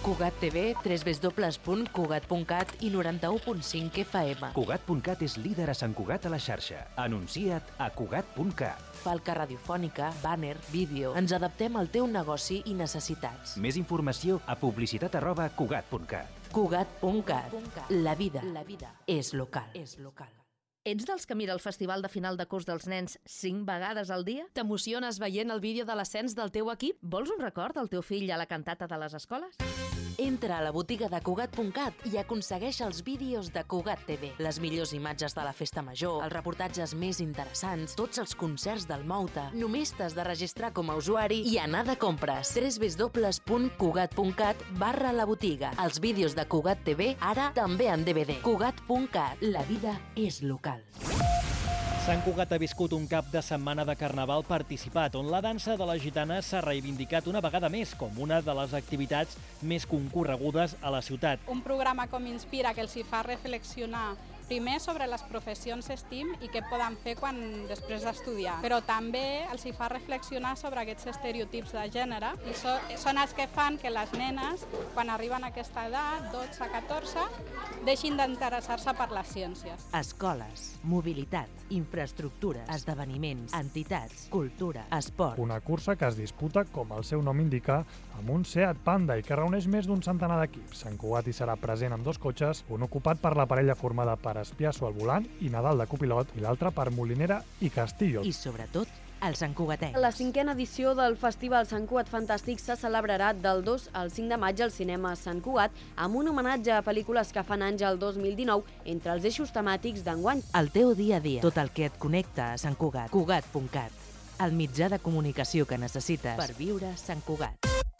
Cugat T V, w w w punt cugat punt cat i noranta-u punt cinc F M. Cugat punt cat és líder a Sant Cugat a la xarxa. Anuncia't a cugat punt cat. Falca radiofònica, banner, vídeo... Ens adaptem al teu negoci i necessitats. Més informació a publicitat arroba cugat punt cat. Cugat punt cat. La vida, la vida és local. És local. Ets dels que mira el festival de final de curs dels nens cinc vegades al dia? T'emociones veient el vídeo de l'ascens del teu equip? Vols un record del teu fill a la cantata de les escoles? Entra a la botiga de Cugat punt cat i aconsegueix els vídeos de Cugat T V. Les millors imatges de la festa major, els reportatges més interessants, tots els concerts del Mouta. Només t'has de registrar com a usuari i anar de compres. w w w punt cugat punt cat barra la botiga. Els vídeos de Cugat T V ara també en D V D. Cugat punt cat. La vida és local. Sant Cugat ha viscut un cap de setmana de carnaval participat, on la dansa de la gitana s'ha reivindicat una vegada més com una de les activitats més concorregudes a la ciutat. Un programa com Inspira que els hi fa reflexionar primer sobre les professions STEAM i què poden fer quan després d'estudiar, però també els hi fa reflexionar sobre aquests estereotips de gènere i so, són els que fan que les nenes, quan arriben a aquesta edat, dotze a catorze, deixin d'interessar-se per les ciències. Escoles, mobilitat, infraestructures, esdeveniments, entitats, cultura, esport. Una cursa que es disputa, com el seu nom indica, amb un Seat Panda i que reuneix més d'un centenar d'equips. Sant Cugat hi serà present amb dos cotxes, un ocupat per la parella formada per Espiasso al volant i Nadal de copilot i l'altre per Molinera i Castillo. I sobretot, el santcugatencs. La cinquena edició del Festival Sant Cugat Fantàstic se celebrarà del dos al cinc de maig al cinema Sant Cugat amb un homenatge a pel·lícules que fan anys al dos mil dinou entre els eixos temàtics d'enguany. El teu dia a dia, tot el que et connecta a Sant Cugat. Cugat punt cat, el mitjà de comunicació que necessites per viure a Sant Cugat.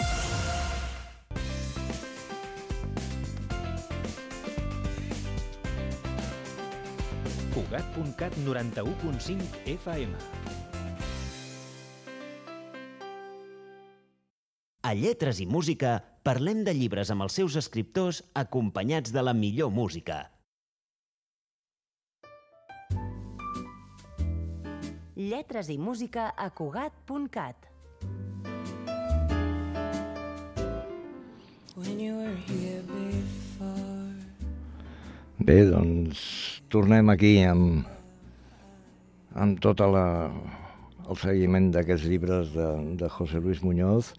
Cugat punt cat noranta-u punt cinc F M. A Lletres i Música parlem de llibres amb els seus escriptors acompanyats de la millor música. Lletres i música a Cugat punt cat. Bé, doncs tornem aquí amb, amb tot la, el seguiment d'aquests llibres de, de José Luis Muñoz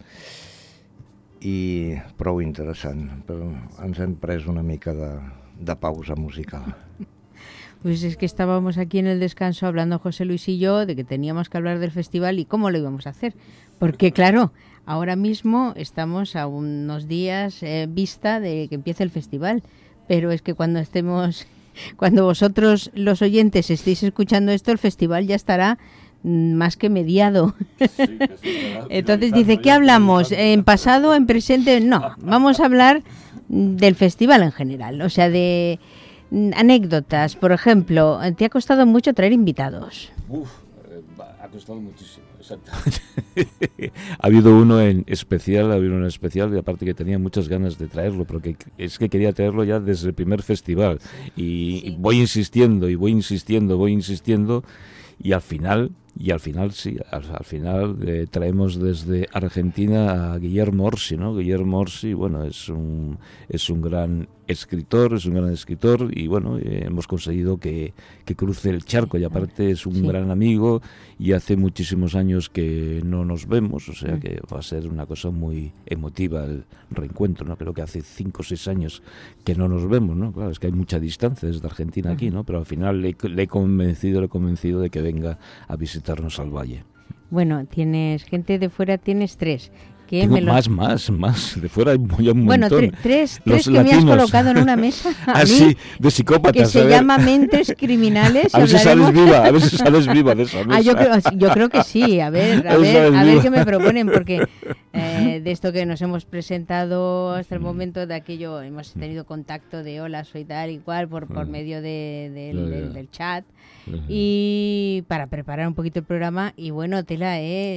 i prou interessant, però ens hem pres una mica de, de pausa musical. Pues es que estábamos aquí en el descanso hablando José Luis y yo de que teníamos que hablar del festival y cómo lo íbamos a hacer. Porque claro, ahora mismo estamos a unos días eh, vista de que empiece el festival. Pero es que cuando estemos, cuando vosotros los oyentes estéis escuchando esto, el festival ya estará más que mediado. Sí, que sí, entonces dice, ¿qué hablamos? ¿En pasado, en presente? No, vamos a hablar del festival en general, o sea, de anécdotas. Por ejemplo, ¿te ha costado mucho traer invitados? Uf, eh, ha costado muchísimo, exactamente. Ha habido uno en especial, ha habido uno en especial y aparte que tenía muchas ganas de traerlo, porque es que quería traerlo ya desde el primer festival y, sí. y voy insistiendo y voy insistiendo, voy insistiendo y al final, y al final sí, al, al final eh, traemos desde Argentina a Guillermo Orsi, ¿no? Guillermo Orsi, bueno, es un es un gran escritor, es un gran escritor y bueno, eh, hemos conseguido que, que cruce el charco y aparte es un sí. gran amigo y hace muchísimos años que no nos vemos, o sea que va a ser una cosa muy emotiva el reencuentro, ¿no? Creo que hace cinco o seis años que no nos vemos, ¿no? Claro, es que hay mucha distancia desde Argentina aquí, ¿no? Pero al final le, le he convencido, le he convencido de que venga a visitarnos al valle. Bueno, tienes gente de fuera, tienes tres. Que Tengo me lo... más, más, más. De fuera hay un montón. Bueno, tre tres, tres que latinos. me has colocado en una mesa. A ah, mí, sí, de psicópatas. Que se llama Mentes Criminales. A ver si sales viva, a ver si sales viva de esa mesa. Ah, yo creo, yo creo que sí. A ver, a ver, a ver qué me proponen, porque eh, de esto que nos hemos presentado hasta el momento, de aquello, hemos tenido contacto de hola, soy tal y cual, por, por medio de, de, del, del, del chat. Y para preparar un poquito el programa, y bueno, tela es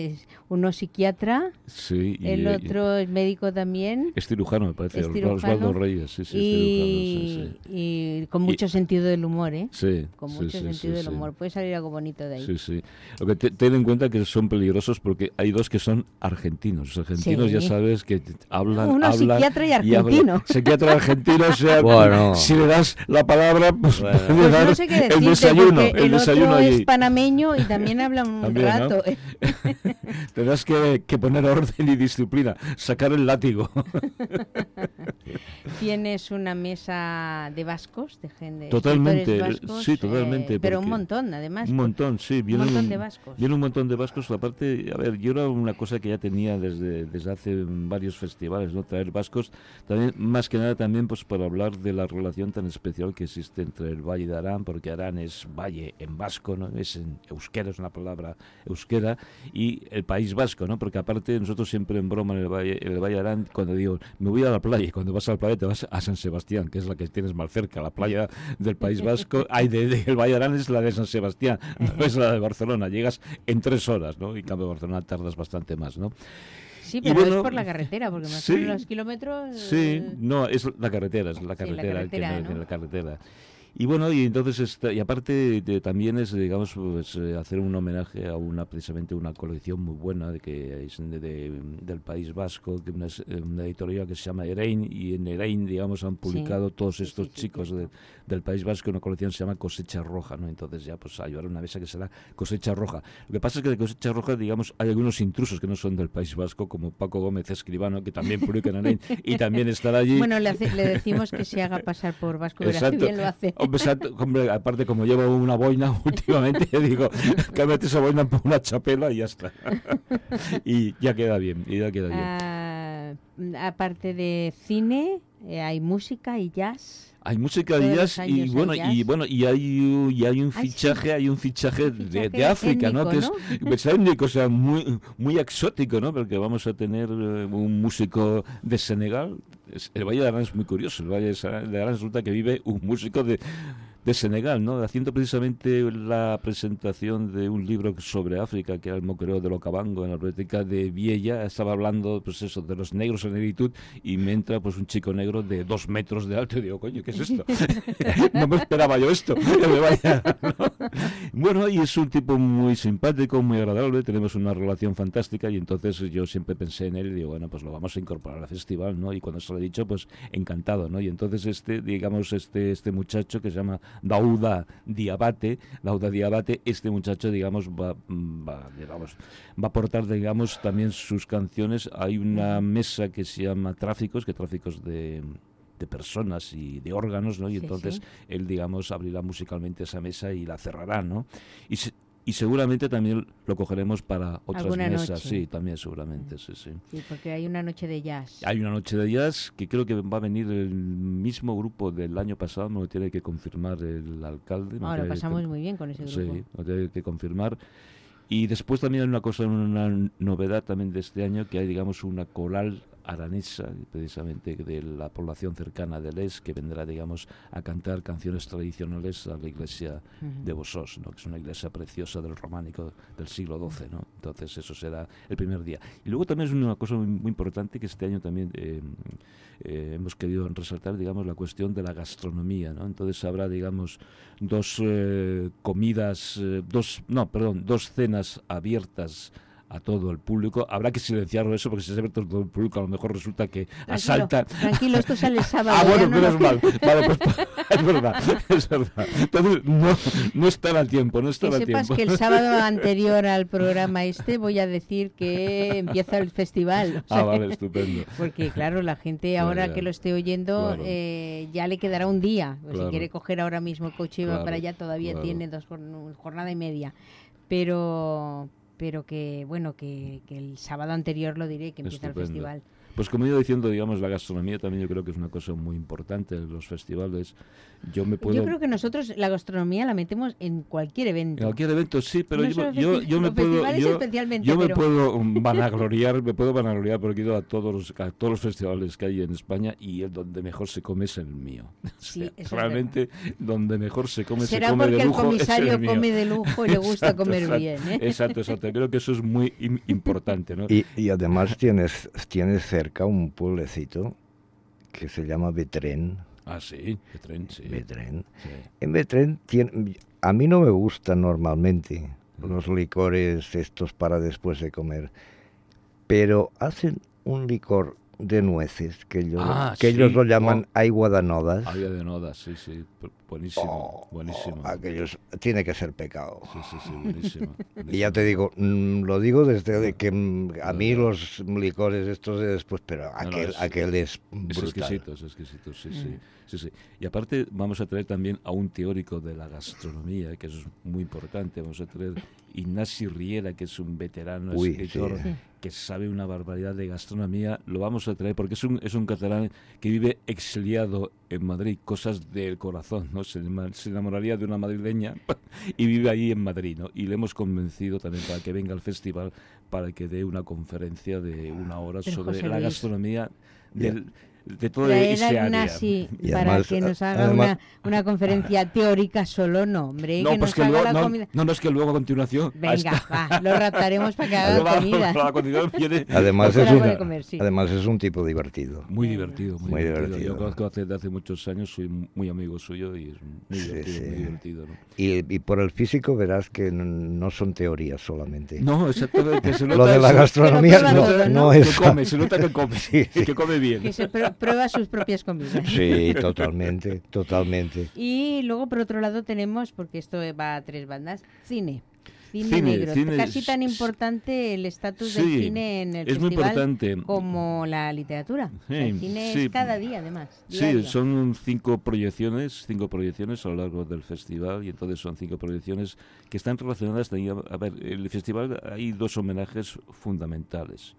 uno psiquiatra, sí, y, el otro y, es médico también. Es cirujano, me parece, es cirujano, Osvaldo Reyes, sí, sí, y, cirujano, sí, sí. y con mucho y, sentido del humor, ¿eh? Sí. Con sí, mucho sí, sentido sí, del humor. Sí. Puede salir algo bonito de ahí. Sí, sí. Lo que te, ten en cuenta que son peligrosos porque hay dos que son argentinos. Los argentinos, sí. ya sabes, que hablan, Uno hablan... psiquiatra y argentino. Y hablan, psiquiatra argentino, o sea, bueno. si le das la palabra, pues, bueno. pues dar no sé qué decirte, el desayuno. El, el desayuno otro allí. es panameño y también habla un también, rato. ¿no? Tendrás que, que poner orden y disciplina, sacar el látigo. Tienes una mesa de vascos, de gente. Totalmente, vascos, sí, totalmente. Eh, pero un montón, además. Un montón, sí. Un montón un, de vascos. Viene un montón de vascos. Aparte, a ver, yo era una cosa que ya tenía desde, desde hace varios festivales, ¿no? Traer vascos, también, más que nada también pues para hablar de la relación tan especial que existe entre el Valle de Arán, porque Arán es valle en vasco, ¿no? Es en euskera, es una palabra euskera, y el País Vasco, ¿no? Porque aparte nosotros siempre en broma en el Valle, el Valle de Arán, cuando digo, me voy a la playa, y cuando vas a la playa te vas a San Sebastián, que es la que tienes más cerca, la playa del País Vasco, ay, de, de, el Valle de Arán es la de San Sebastián, no es la de Barcelona, llegas en tres horas, ¿no? Y en cambio Barcelona tardas bastante más, ¿no? Sí, pero bueno, es por la carretera, porque más sí, los kilómetros... Sí, no, es la carretera, es la carretera, sí, la carretera, que, ¿no? la carretera. Y bueno, y entonces, esta, y aparte de, también es, digamos, pues, hacer un homenaje a una, precisamente una colección muy buena de que es de, de, del País Vasco, que una, una editorial que se llama Erein, y en Erein, digamos, han publicado sí, todos estos sí, sí, chicos sí, sí. De, del País Vasco, una colección que se llama Cosecha Roja, ¿no? Entonces ya, pues, hay ahora una mesa que será Cosecha Roja. Lo que pasa es que de Cosecha Roja, digamos, hay algunos intrusos que no son del País Vasco, como Paco Gómez Escribano, que también publica en Erein, y también estará allí. Bueno, le, hace, le decimos que se haga pasar por vasco, verás que bien lo hace. Hombre, aparte como llevo una boina últimamente, digo, cámbiate esa boina por una chapela y ya está. Y ya queda bien, y ya queda bien. Uh, aparte de cine, eh, hay música y jazz. Hay música de jazz y bueno jazz. y bueno y hay y hay un fichaje, hay un fichaje, un fichaje de, de África, étnico, ¿no? Que ¿no? es étnico, o sea, muy muy exótico, ¿no? Porque vamos a tener un músico de Senegal. El Valle de Arán es muy curioso. El Valle de Arán resulta que vive un músico de de Senegal, ¿no? Haciendo precisamente la presentación de un libro sobre África, que era el Moqueró de Locabango, en la biblioteca de Viella. Estaba hablando, pues eso, de los negros en negritud, y me entra, pues, un chico negro de dos metros de alto, y digo, coño, ¿qué es esto? No me esperaba yo esto, que me vaya, ¿no? Bueno, y es un tipo muy simpático, muy agradable, tenemos una relación fantástica, y entonces yo siempre pensé en él, y digo, bueno, pues lo vamos a incorporar al festival, ¿no? Y cuando se lo he dicho, pues, encantado, ¿no? Y entonces este, digamos, este, este muchacho que se llama Dauda Diabate, Dauda Diabate, este muchacho, digamos, va, va, digamos, va a aportar, digamos, también sus canciones. Hay una mesa que se llama Tráficos, que tráficos de, de personas y de órganos, ¿no? Y sí, entonces sí. él, digamos, abrirá musicalmente esa mesa y la cerrará, ¿no? Y se, Y seguramente también lo cogeremos para otras ¿Alguna mesas. Noche? Sí, también seguramente, sí, sí. Sí, porque hay una noche de jazz. Hay una noche de jazz que creo que va a venir el mismo grupo del año pasado, me lo tiene que confirmar el alcalde. Ahora lo pasamos que, muy bien con ese grupo. Sí, lo tiene que confirmar. Y después también hay una cosa, una novedad también de este año, que hay, digamos, una coral aranesa, precisamente de la población cercana de Les, que vendrá, digamos, a cantar canciones tradicionales a la iglesia uh-huh. de Bosós, ¿no? Que es una iglesia preciosa del románico del siglo doce, ¿no? Entonces eso será el primer día. Y luego también es una cosa muy, muy importante que este año también eh, eh, hemos querido resaltar, digamos, la cuestión de la gastronomía, ¿no? Entonces habrá, digamos, dos eh, comidas, eh, dos, no, perdón, dos cenas abiertas a todo el público. Habrá que silenciarlo eso, porque si se ve todo el público a lo mejor resulta que tranquilo, asalta. Tranquilo, esto sale el sábado. Ah, bueno, no menos no... mal. Vale, pues es verdad, es verdad. Entonces no, no estará a tiempo, no estará a tiempo. Que sepas que el sábado anterior al programa este voy a decir que empieza el festival. O sea, ah, vale, estupendo. Porque claro, la gente ahora ya, ya. que lo esté oyendo claro. eh, ya le quedará un día. Claro. Si quiere coger ahora mismo el coche y claro, va para allá, todavía claro. tiene dos jornada y media. Pero... pero que bueno que, que el sábado anterior lo diré que empieza Estupendo. El festival. Pues como iba diciendo, digamos, la gastronomía también yo creo que es una cosa muy importante en los festivales. Yo me puedo... Yo creo que nosotros la gastronomía la metemos en cualquier evento. En cualquier evento, sí, pero no yo, yo, yo me puedo... Yo, yo me pero... puedo vanagloriar, me puedo vanagloriar porque he ido a todos, los, a todos los festivales que hay en España y el donde mejor se come es el mío. Sí, o sea, realmente, donde mejor se come, Será se come de lujo. Será porque el comisario es el mío. come de lujo y le gusta exacto, comer exacto, bien. ¿eh? Exacto, exacto. Creo que eso es muy im- importante, ¿no? Y, y además tienes, tienes cerca un pueblecito que se llama Betrén. Ah, sí, Betrén, sí. Betrén. Sí. En Betrén, tiene, a mí no me gustan normalmente los licores estos para después de comer, pero hacen un licor de nueces, que ellos, ah, que sí. ellos lo llaman oh. aigua de nodas. Aigua de nodas, sí, sí. Buenísimo, oh, buenísimo. Oh, aquellos, tiene que ser pecado. Sí, sí, sí, buenísimo, buenísimo. Y ya te digo, mmm, lo digo desde de que mmm, a mí los licores estos de después, pero aquel, no, no, es, aquel es brutal. Es exquisito, es exquisito, sí, mm. sí, sí, sí. Y aparte vamos a traer también a un teórico de la gastronomía, que eso es muy importante. Vamos a traer Ignasi Riera, que es un veterano Uy, escritor sí. que sabe una barbaridad de gastronomía. Lo vamos a traer porque es un, es un catalán que vive exiliado en Madrid, cosas del corazón, ¿no? Se, se enamoraría de una madrileña y vive ahí en Madrid, ¿no? Y le hemos convencido también para que venga al festival, para que dé una conferencia de una hora Pero sobre José la Luis, gastronomía del... de todo traer ese a área. Ignasi Y para además, que nos haga además, una, una conferencia teórica solo, no, hombre, no, que pues nos que haga luego, la no, comida. no, no, es que luego a continuación... Venga, hasta... va, lo raptaremos para que haga comida. A continuación viene... Además, no es una, comer, sí. además es un tipo divertido. Muy divertido, muy, muy divertido. divertido. Yo conozco hace, de hace muchos años, soy muy amigo suyo y es muy sí, divertido, sí. muy divertido, ¿no? Y, y por el físico verás que no son teorías solamente. No, exactamente. Se nota Lo de la gastronomía no, todo, ¿no? no es... Que come, se nota que come, sí, sí. y que come bien. Que se pr- prueba sus propias comidas. Sí, totalmente, totalmente. Y luego, por otro lado, tenemos, porque esto va a tres bandas, cine. Cine, Cine, negro. cine, Casi tan importante el estatus sí, del cine en el es muy festival importante. como la literatura. Sí, O sea, el cine sí. es cada día, además. Sí, diario. son cinco proyecciones, cinco proyecciones a lo largo del festival y entonces son cinco proyecciones que están relacionadas. A ver, el festival hay dos homenajes fundamentales.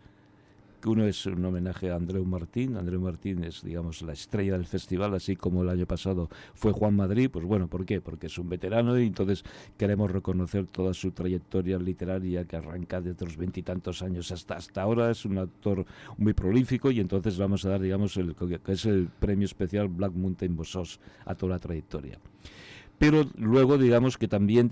Uno es un homenaje a Andreu Martín. Andreu Martín es, digamos, la estrella del festival, así como el año pasado fue Juan Madrid. Pues bueno, ¿por qué? Porque es un veterano y entonces queremos reconocer toda su trayectoria literaria que arranca desde los veintitantos años hasta hasta ahora. Es un autor muy prolífico y entonces vamos a dar, digamos, el que es el premio especial Black Mountain Bossós a toda la trayectoria. Pero luego, digamos, que también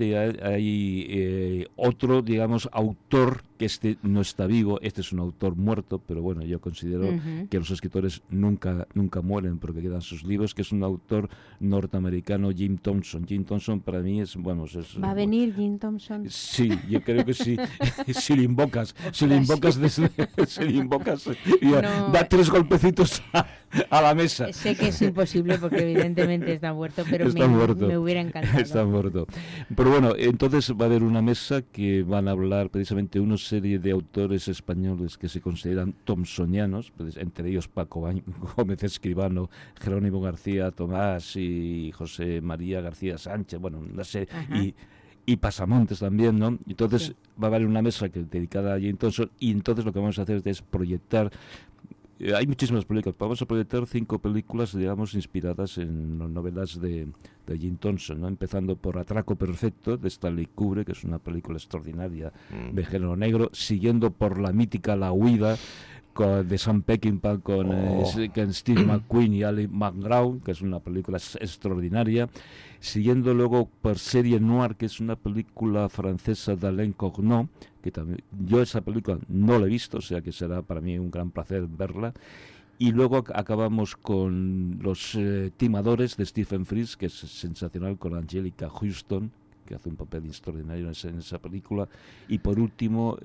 hay eh, otro, digamos, autor que este no está vivo. Este es un autor muerto, pero bueno, yo considero uh-huh. que los escritores nunca nunca mueren porque quedan sus libros, que es un autor norteamericano, Jim Thompson. Jim Thompson para mí es, bueno... Es, ¿Va a venir Jim Thompson? Sí, yo creo que sí. Si le invocas, si le invocas, desde, si le invocas, no. Da tres golpecitos a, a la mesa. Sé que es imposible porque evidentemente está muerto, pero está me, muerto. me hubiera encantado. Está muerto. Pero bueno, entonces va a haber una mesa que van a hablar precisamente una serie de autores españoles que se consideran thompsonianos, pues, entre ellos Paco Gómez Escribano, Jerónimo García Tomás y José María García Sánchez, bueno, no sé, y, y Pasamontes también, ¿no? Entonces sí. va a haber una mesa que dedicada a Jim Thompson y entonces lo que vamos a hacer es proyectar. Eh, hay muchísimas películas. Vamos a proyectar cinco películas, digamos, inspiradas en novelas de, de Jim Thompson, ¿no? Empezando por Atraco Perfecto, de Stanley Kubrick, que es una película extraordinaria mm. de género negro, siguiendo por la mítica La Huida, con, de Sam Peckinpah, con, oh. eh, con Steve McQueen y Ali McGraw, que es una película extraordinaria, siguiendo luego por Serie Noir, que es una película francesa de Alain Corneau, que también, yo esa película no la he visto, o sea que será para mí un gran placer verla. Y luego ac- acabamos con Los eh, Timadores de Stephen Frears, que es sensacional, con Angelica Houston, que hace un papel extraordinario en esa, en esa película. Y por último,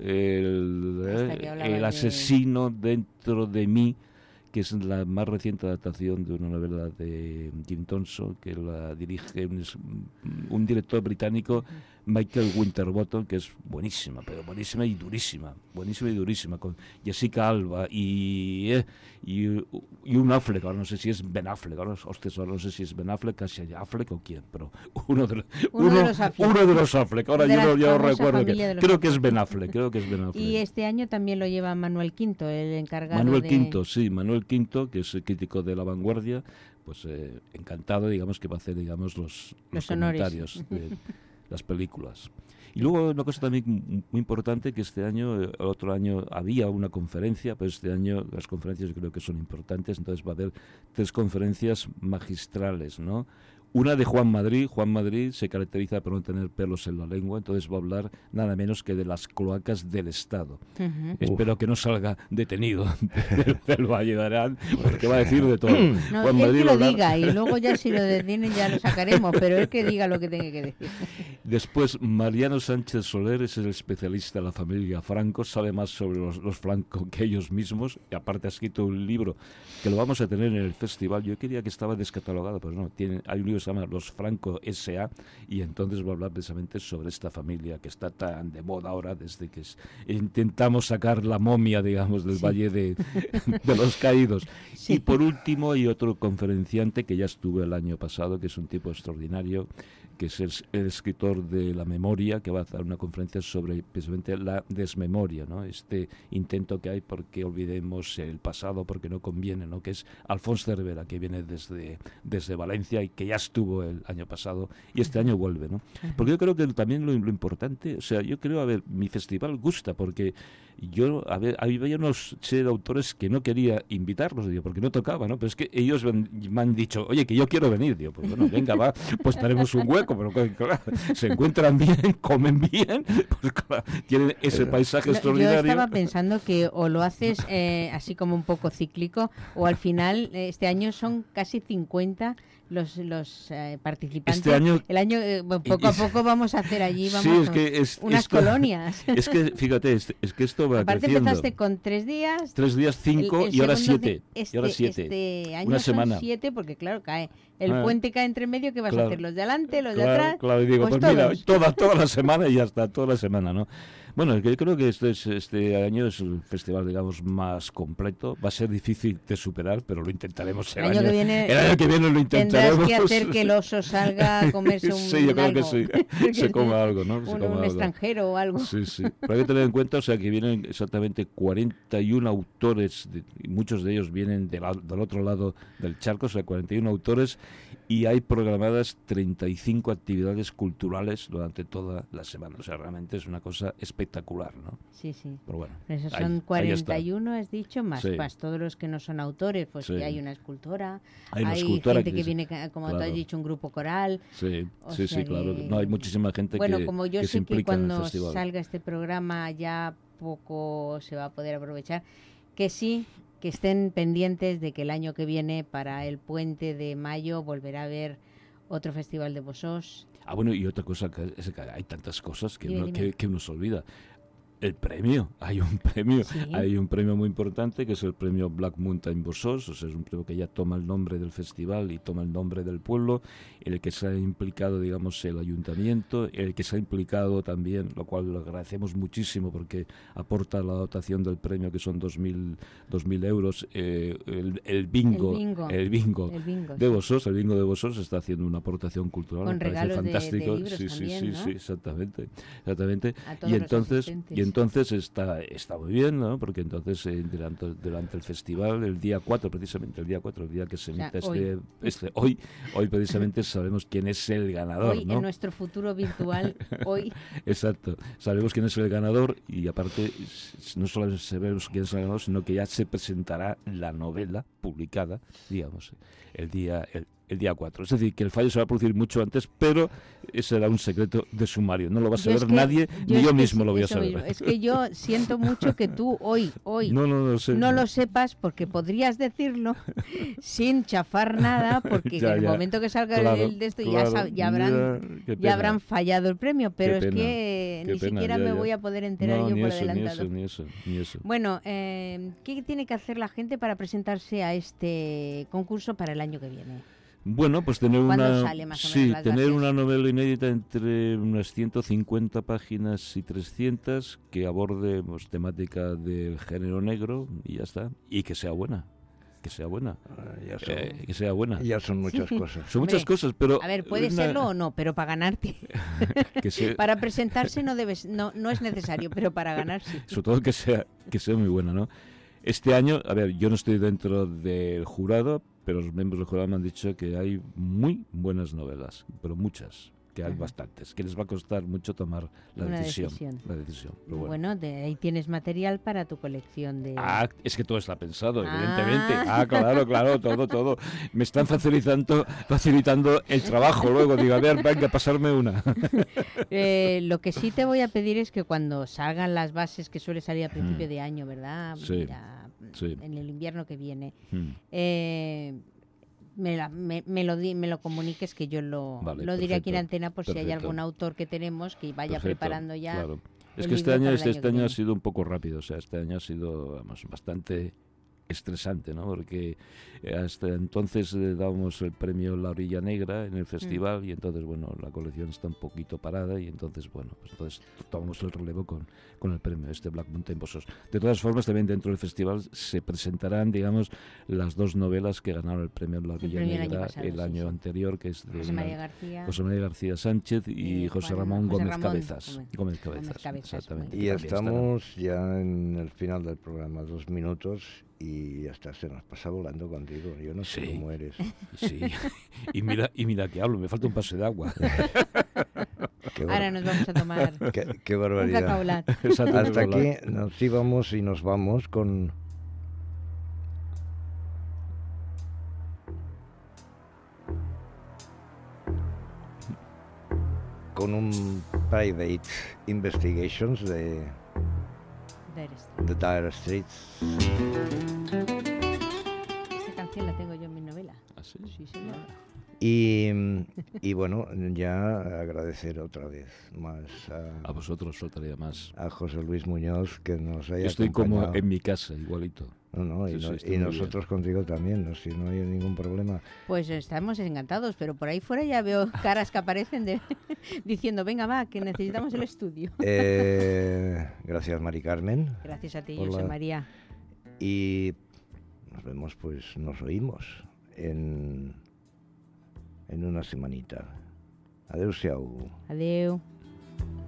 El, eh, el asesino de... dentro de mí, que es la más reciente adaptación de una novela de Jim Thompson, que la dirige un, un director británico, Michael Winterbottom, que es buenísima, pero buenísima y durísima, buenísima y durísima, con Jessica Alba y, eh, y, y un Affleck, ahora no sé si es Ben Affleck, ahora, hostias, ahora no sé si es Ben Affleck, casi Affleck o quién, pero uno de, uno, uno, de los Affleck, uno de los Affleck, ahora de yo no, yo famosa recuerdo, que, familia de los creo Affleck. que es Ben Affleck, creo que es Ben Affleck. Y este año también lo lleva Manuel Quinto, el encargado Manuel de... Quinto, sí, Manuel Quinto, que es el crítico de La Vanguardia, pues eh, encantado, digamos, que va a hacer, digamos, los, los, Los honores. comentarios de las películas. Y luego una cosa también muy importante, que este año, el otro año había una conferencia, pero este año las conferencias yo creo que son importantes, entonces va a haber tres conferencias magistrales, ¿no? Una de Juan Madrid. Juan Madrid se caracteriza por no tener pelos en la lengua, entonces va a hablar nada menos que de las cloacas del Estado. Uh-huh. Espero Uf. que no salga detenido del, del Valle de Arán, porque va a decir de todo. No, Juan él Madrid que lo hablar... diga, y luego ya si lo detienen ya lo sacaremos, pero él que diga lo que tenga que decir. Después, Mariano Sánchez Soler es el especialista de la familia Franco, sabe más sobre los, los Franco que ellos mismos, y aparte ha escrito un libro que lo vamos a tener en el festival. Yo quería que estaba descatalogado, pero no, tiene, hay un libro que se llama Los Franco S A, y entonces va a hablar precisamente sobre esta familia que está tan de moda ahora desde que es, intentamos sacar la momia, digamos, del sí. Valle de, de los Caídos. Sí. Y por último hay otro conferenciante que ya estuvo el año pasado, que es un tipo extraordinario, que es el, el escritor de La Memoria, que va a hacer una conferencia sobre precisamente la desmemoria, ¿no? Este intento que hay porque olvidemos el pasado, porque no conviene, ¿no? Que es Alfonso Cervera, que viene desde, desde Valencia y que ya estuvo el año pasado y este año vuelve, ¿no? Porque yo creo que también lo, lo importante, o sea, yo creo, a ver, mi festival gusta porque yo, a ver, había unos serie de autores que no quería invitarlos, digo, porque no tocaba, ¿no? Pero es que ellos me, me han dicho, oye, que yo quiero venir, digo, pues bueno, venga, va, pues tenemos un hueco, pero claro, se encuentran bien, comen bien, pues claro, tienen ese paisaje no, extraordinario. Yo estaba pensando que o lo haces eh, así como un poco cíclico, o al final, este año son casi cincuenta los los eh, participantes. Este año, el año eh, poco a poco vamos a hacer allí vamos sí, es que es, unas esto, colonias. Es que fíjate, es, es que esto va Aparte creciendo. Empezaste con tres días. Tres días, cinco el, el y ahora siete. Este, y ahora siete. Este año Una son semana. siete porque claro cae el ah, puente cae entre medio, que vas claro, a hacer los de adelante, los claro, de atrás. Claro, y digo, pues, pues mira, todos. toda toda la semana y ya está, toda la semana, ¿no? Bueno, yo creo que este, es, este año es el festival, digamos, más completo. Va a ser difícil de superar, pero lo intentaremos. El, el, año, año, que viene, el año que viene lo intentaremos. Tendrás que hacer que el oso salga a comerse un sí, yo creo algo. que sí. Se coma algo, ¿no? Se un, coma un algo. extranjero o algo. Sí, sí. Pero hay que tener en cuenta, o sea, que vienen exactamente cuarenta y uno autores, de, y muchos de ellos vienen de la, del otro lado del charco, o sea, cuarenta y uno autores, y hay programadas treinta y cinco actividades culturales durante toda la semana. O sea, realmente es una cosa espectacular, ¿no? Sí, sí. Pero bueno, esos ahí, son cuarenta y uno, has dicho, más, sí. más todos los que no son autores, pues sí. que hay una escultora, hay, una hay escultora gente que, que es, viene, como claro. tú has dicho, un grupo coral. Sí, o sí, sea sí, claro. Que... No, hay muchísima gente bueno, que, como yo que sé se implica que cuando en el festival. salga este programa ya poco se va a poder aprovechar, que sí, que estén pendientes de que el año que viene, para el puente de mayo, volverá a haber otro festival de Bosós. Ah, bueno, y otra cosa, que es que hay tantas cosas que, dime, uno, dime. que, que uno se olvida. El premio, hay un premio, ¿Sí? hay un premio muy importante que es el premio Black Mountain Bosós, o sea, es un premio que ya toma el nombre del festival y toma el nombre del pueblo, en el que se ha implicado, digamos, el ayuntamiento, en el que se ha implicado también, lo cual lo agradecemos muchísimo porque aporta la dotación del premio, que son dos mil euros, eh, el, el, bingo, el bingo, el bingo, el bingo de sí. Bosós, el bingo de Bosós está haciendo una aportación cultural, con me parece regalos fantástico, de, de libros sí, también, sí, ¿no? sí, sí, exactamente, exactamente, A todos y los entonces, asistentes. y entonces está, está muy bien, ¿no? Porque entonces eh, durante, durante el festival, el día cuatro, precisamente el día cuatro, el día que se emite o sea, este, hoy. este, hoy, hoy precisamente sabemos quién es el ganador, Hoy, ¿no? en nuestro futuro virtual, hoy. Exacto, sabemos quién es el ganador y aparte no solo sabemos quién es el ganador, sino que ya se presentará la novela publicada, digamos, el día... El, el día cuatro. Es decir, que el fallo se va a producir mucho antes, pero ese será un secreto de sumario. No lo va a saber es que, nadie, yo ni yo que mismo sí, lo voy a eso saber. Mismo. Es que yo siento mucho que tú hoy, hoy, no, no, no, sé, no no. lo sepas, porque podrías decirlo sin chafar nada, porque ya, en el ya. momento que salga claro, el de esto claro, ya, sab, ya habrán ya, ya habrán fallado el premio, pero qué es pena, que ni pena, siquiera ya, me ya. voy a poder enterar no, yo ni por eso, adelantado. Ni eso, ni eso, ni eso. Bueno, eh, ¿qué tiene que hacer la gente para presentarse a este concurso para el año que viene? Bueno, pues tener ¿Cuándo una sale más o menos sí, las tener bases? una novela inédita entre unas ciento cincuenta páginas y trescientas que aborde pues, temática del género negro y ya está, y que sea buena. Que sea buena, Ah, ya son- eh, que sea buena. Ya son muchas Sí. cosas. Son muchas Hombre, cosas, pero A ver, puede una- serlo o no, pero para ganarte. que se- Para presentarse no debes, no, no es necesario, pero para ganar sí. sobre todo que sea que sea muy buena, ¿no? Este año, a ver, yo no estoy dentro del jurado, pero los miembros del jurado me han dicho que hay muy buenas novelas, pero muchas, que hay Ajá. bastantes, que les va a costar mucho tomar la Una decisión, decisión. la decisión. Pero Bueno, bueno. de ahí tienes material para tu colección de... Ah, es que todo está pensado, Ah. evidentemente. Ah, claro, claro, todo, todo. Me están facilitando, facilitando el trabajo. Luego digo, a ver, venga, pasarme una. Eh, lo que sí te voy a pedir es que cuando salgan las bases, que suele salir a principio Mm. de año, ¿verdad? Sí, Ya, sí. En el invierno que viene, Mm. eh, me, la- me- me lo di- me lo comuniques, que yo lo, Vale, lo diré aquí en perfecto, antena por si hay perfecto. algún autor que tenemos que vaya Perfecto, preparando ya. claro. Es el que este libro año, para el este, año este que año ha viene. sido un poco rápido, o sea, este año ha sido vamos, bastante estresante, ¿no? Porque eh, hasta entonces eh, dábamos el premio La Orilla Negra en el festival y entonces, bueno, la colección está un poquito parada y entonces, bueno, pues entonces tomamos el relevo con, con el premio, este Black Mountain Bosos. De todas formas, también dentro del festival se presentarán, digamos, las dos novelas que ganaron el premio La Orilla premio el año Negra pasado, el sí, año sí. anterior, que es de José una- María García. José María García Sánchez y Y José Juan- Ramón José Gómez Ramón Cabezas. Gómez- Gómez Gómez Cabezas, Cabezas, exactamente. Y que también estarán. estamos ya en el final del programa, dos minutos, y hasta se nos pasa volando contigo. Yo no sé Sí. cómo eres. Sí, y mira, y mira que hablo, me falta un pase de agua. Qué Ahora bar- nos vamos a tomar qué, qué un barbaridad. Zacaulat. Exacto, Hasta Zacaulat. aquí nos íbamos y nos vamos con... con un Private Investigations de Dire Straits. The Dire Straits. Esta canción la tengo yo en mi novela. ¿Ah, sí? Sí, señor. Y, y bueno, ya agradecer otra vez más A a, vosotros faltaría más. a José Luis Muñoz que nos haya Estoy como acompañado. en mi casa, igualito. No, no, y, Sí, sí, no- estoy y muy nosotros contigo también, no, si no hay ningún problema. Pues estamos encantados, pero por ahí fuera ya veo caras que aparecen de, diciendo, venga, va, que necesitamos el estudio. Eh, gracias, Mari Carmen. Gracias a ti, Hola. José María. Y nos vemos, pues nos oímos en, en una semanita. Adeu-siau. Adeu.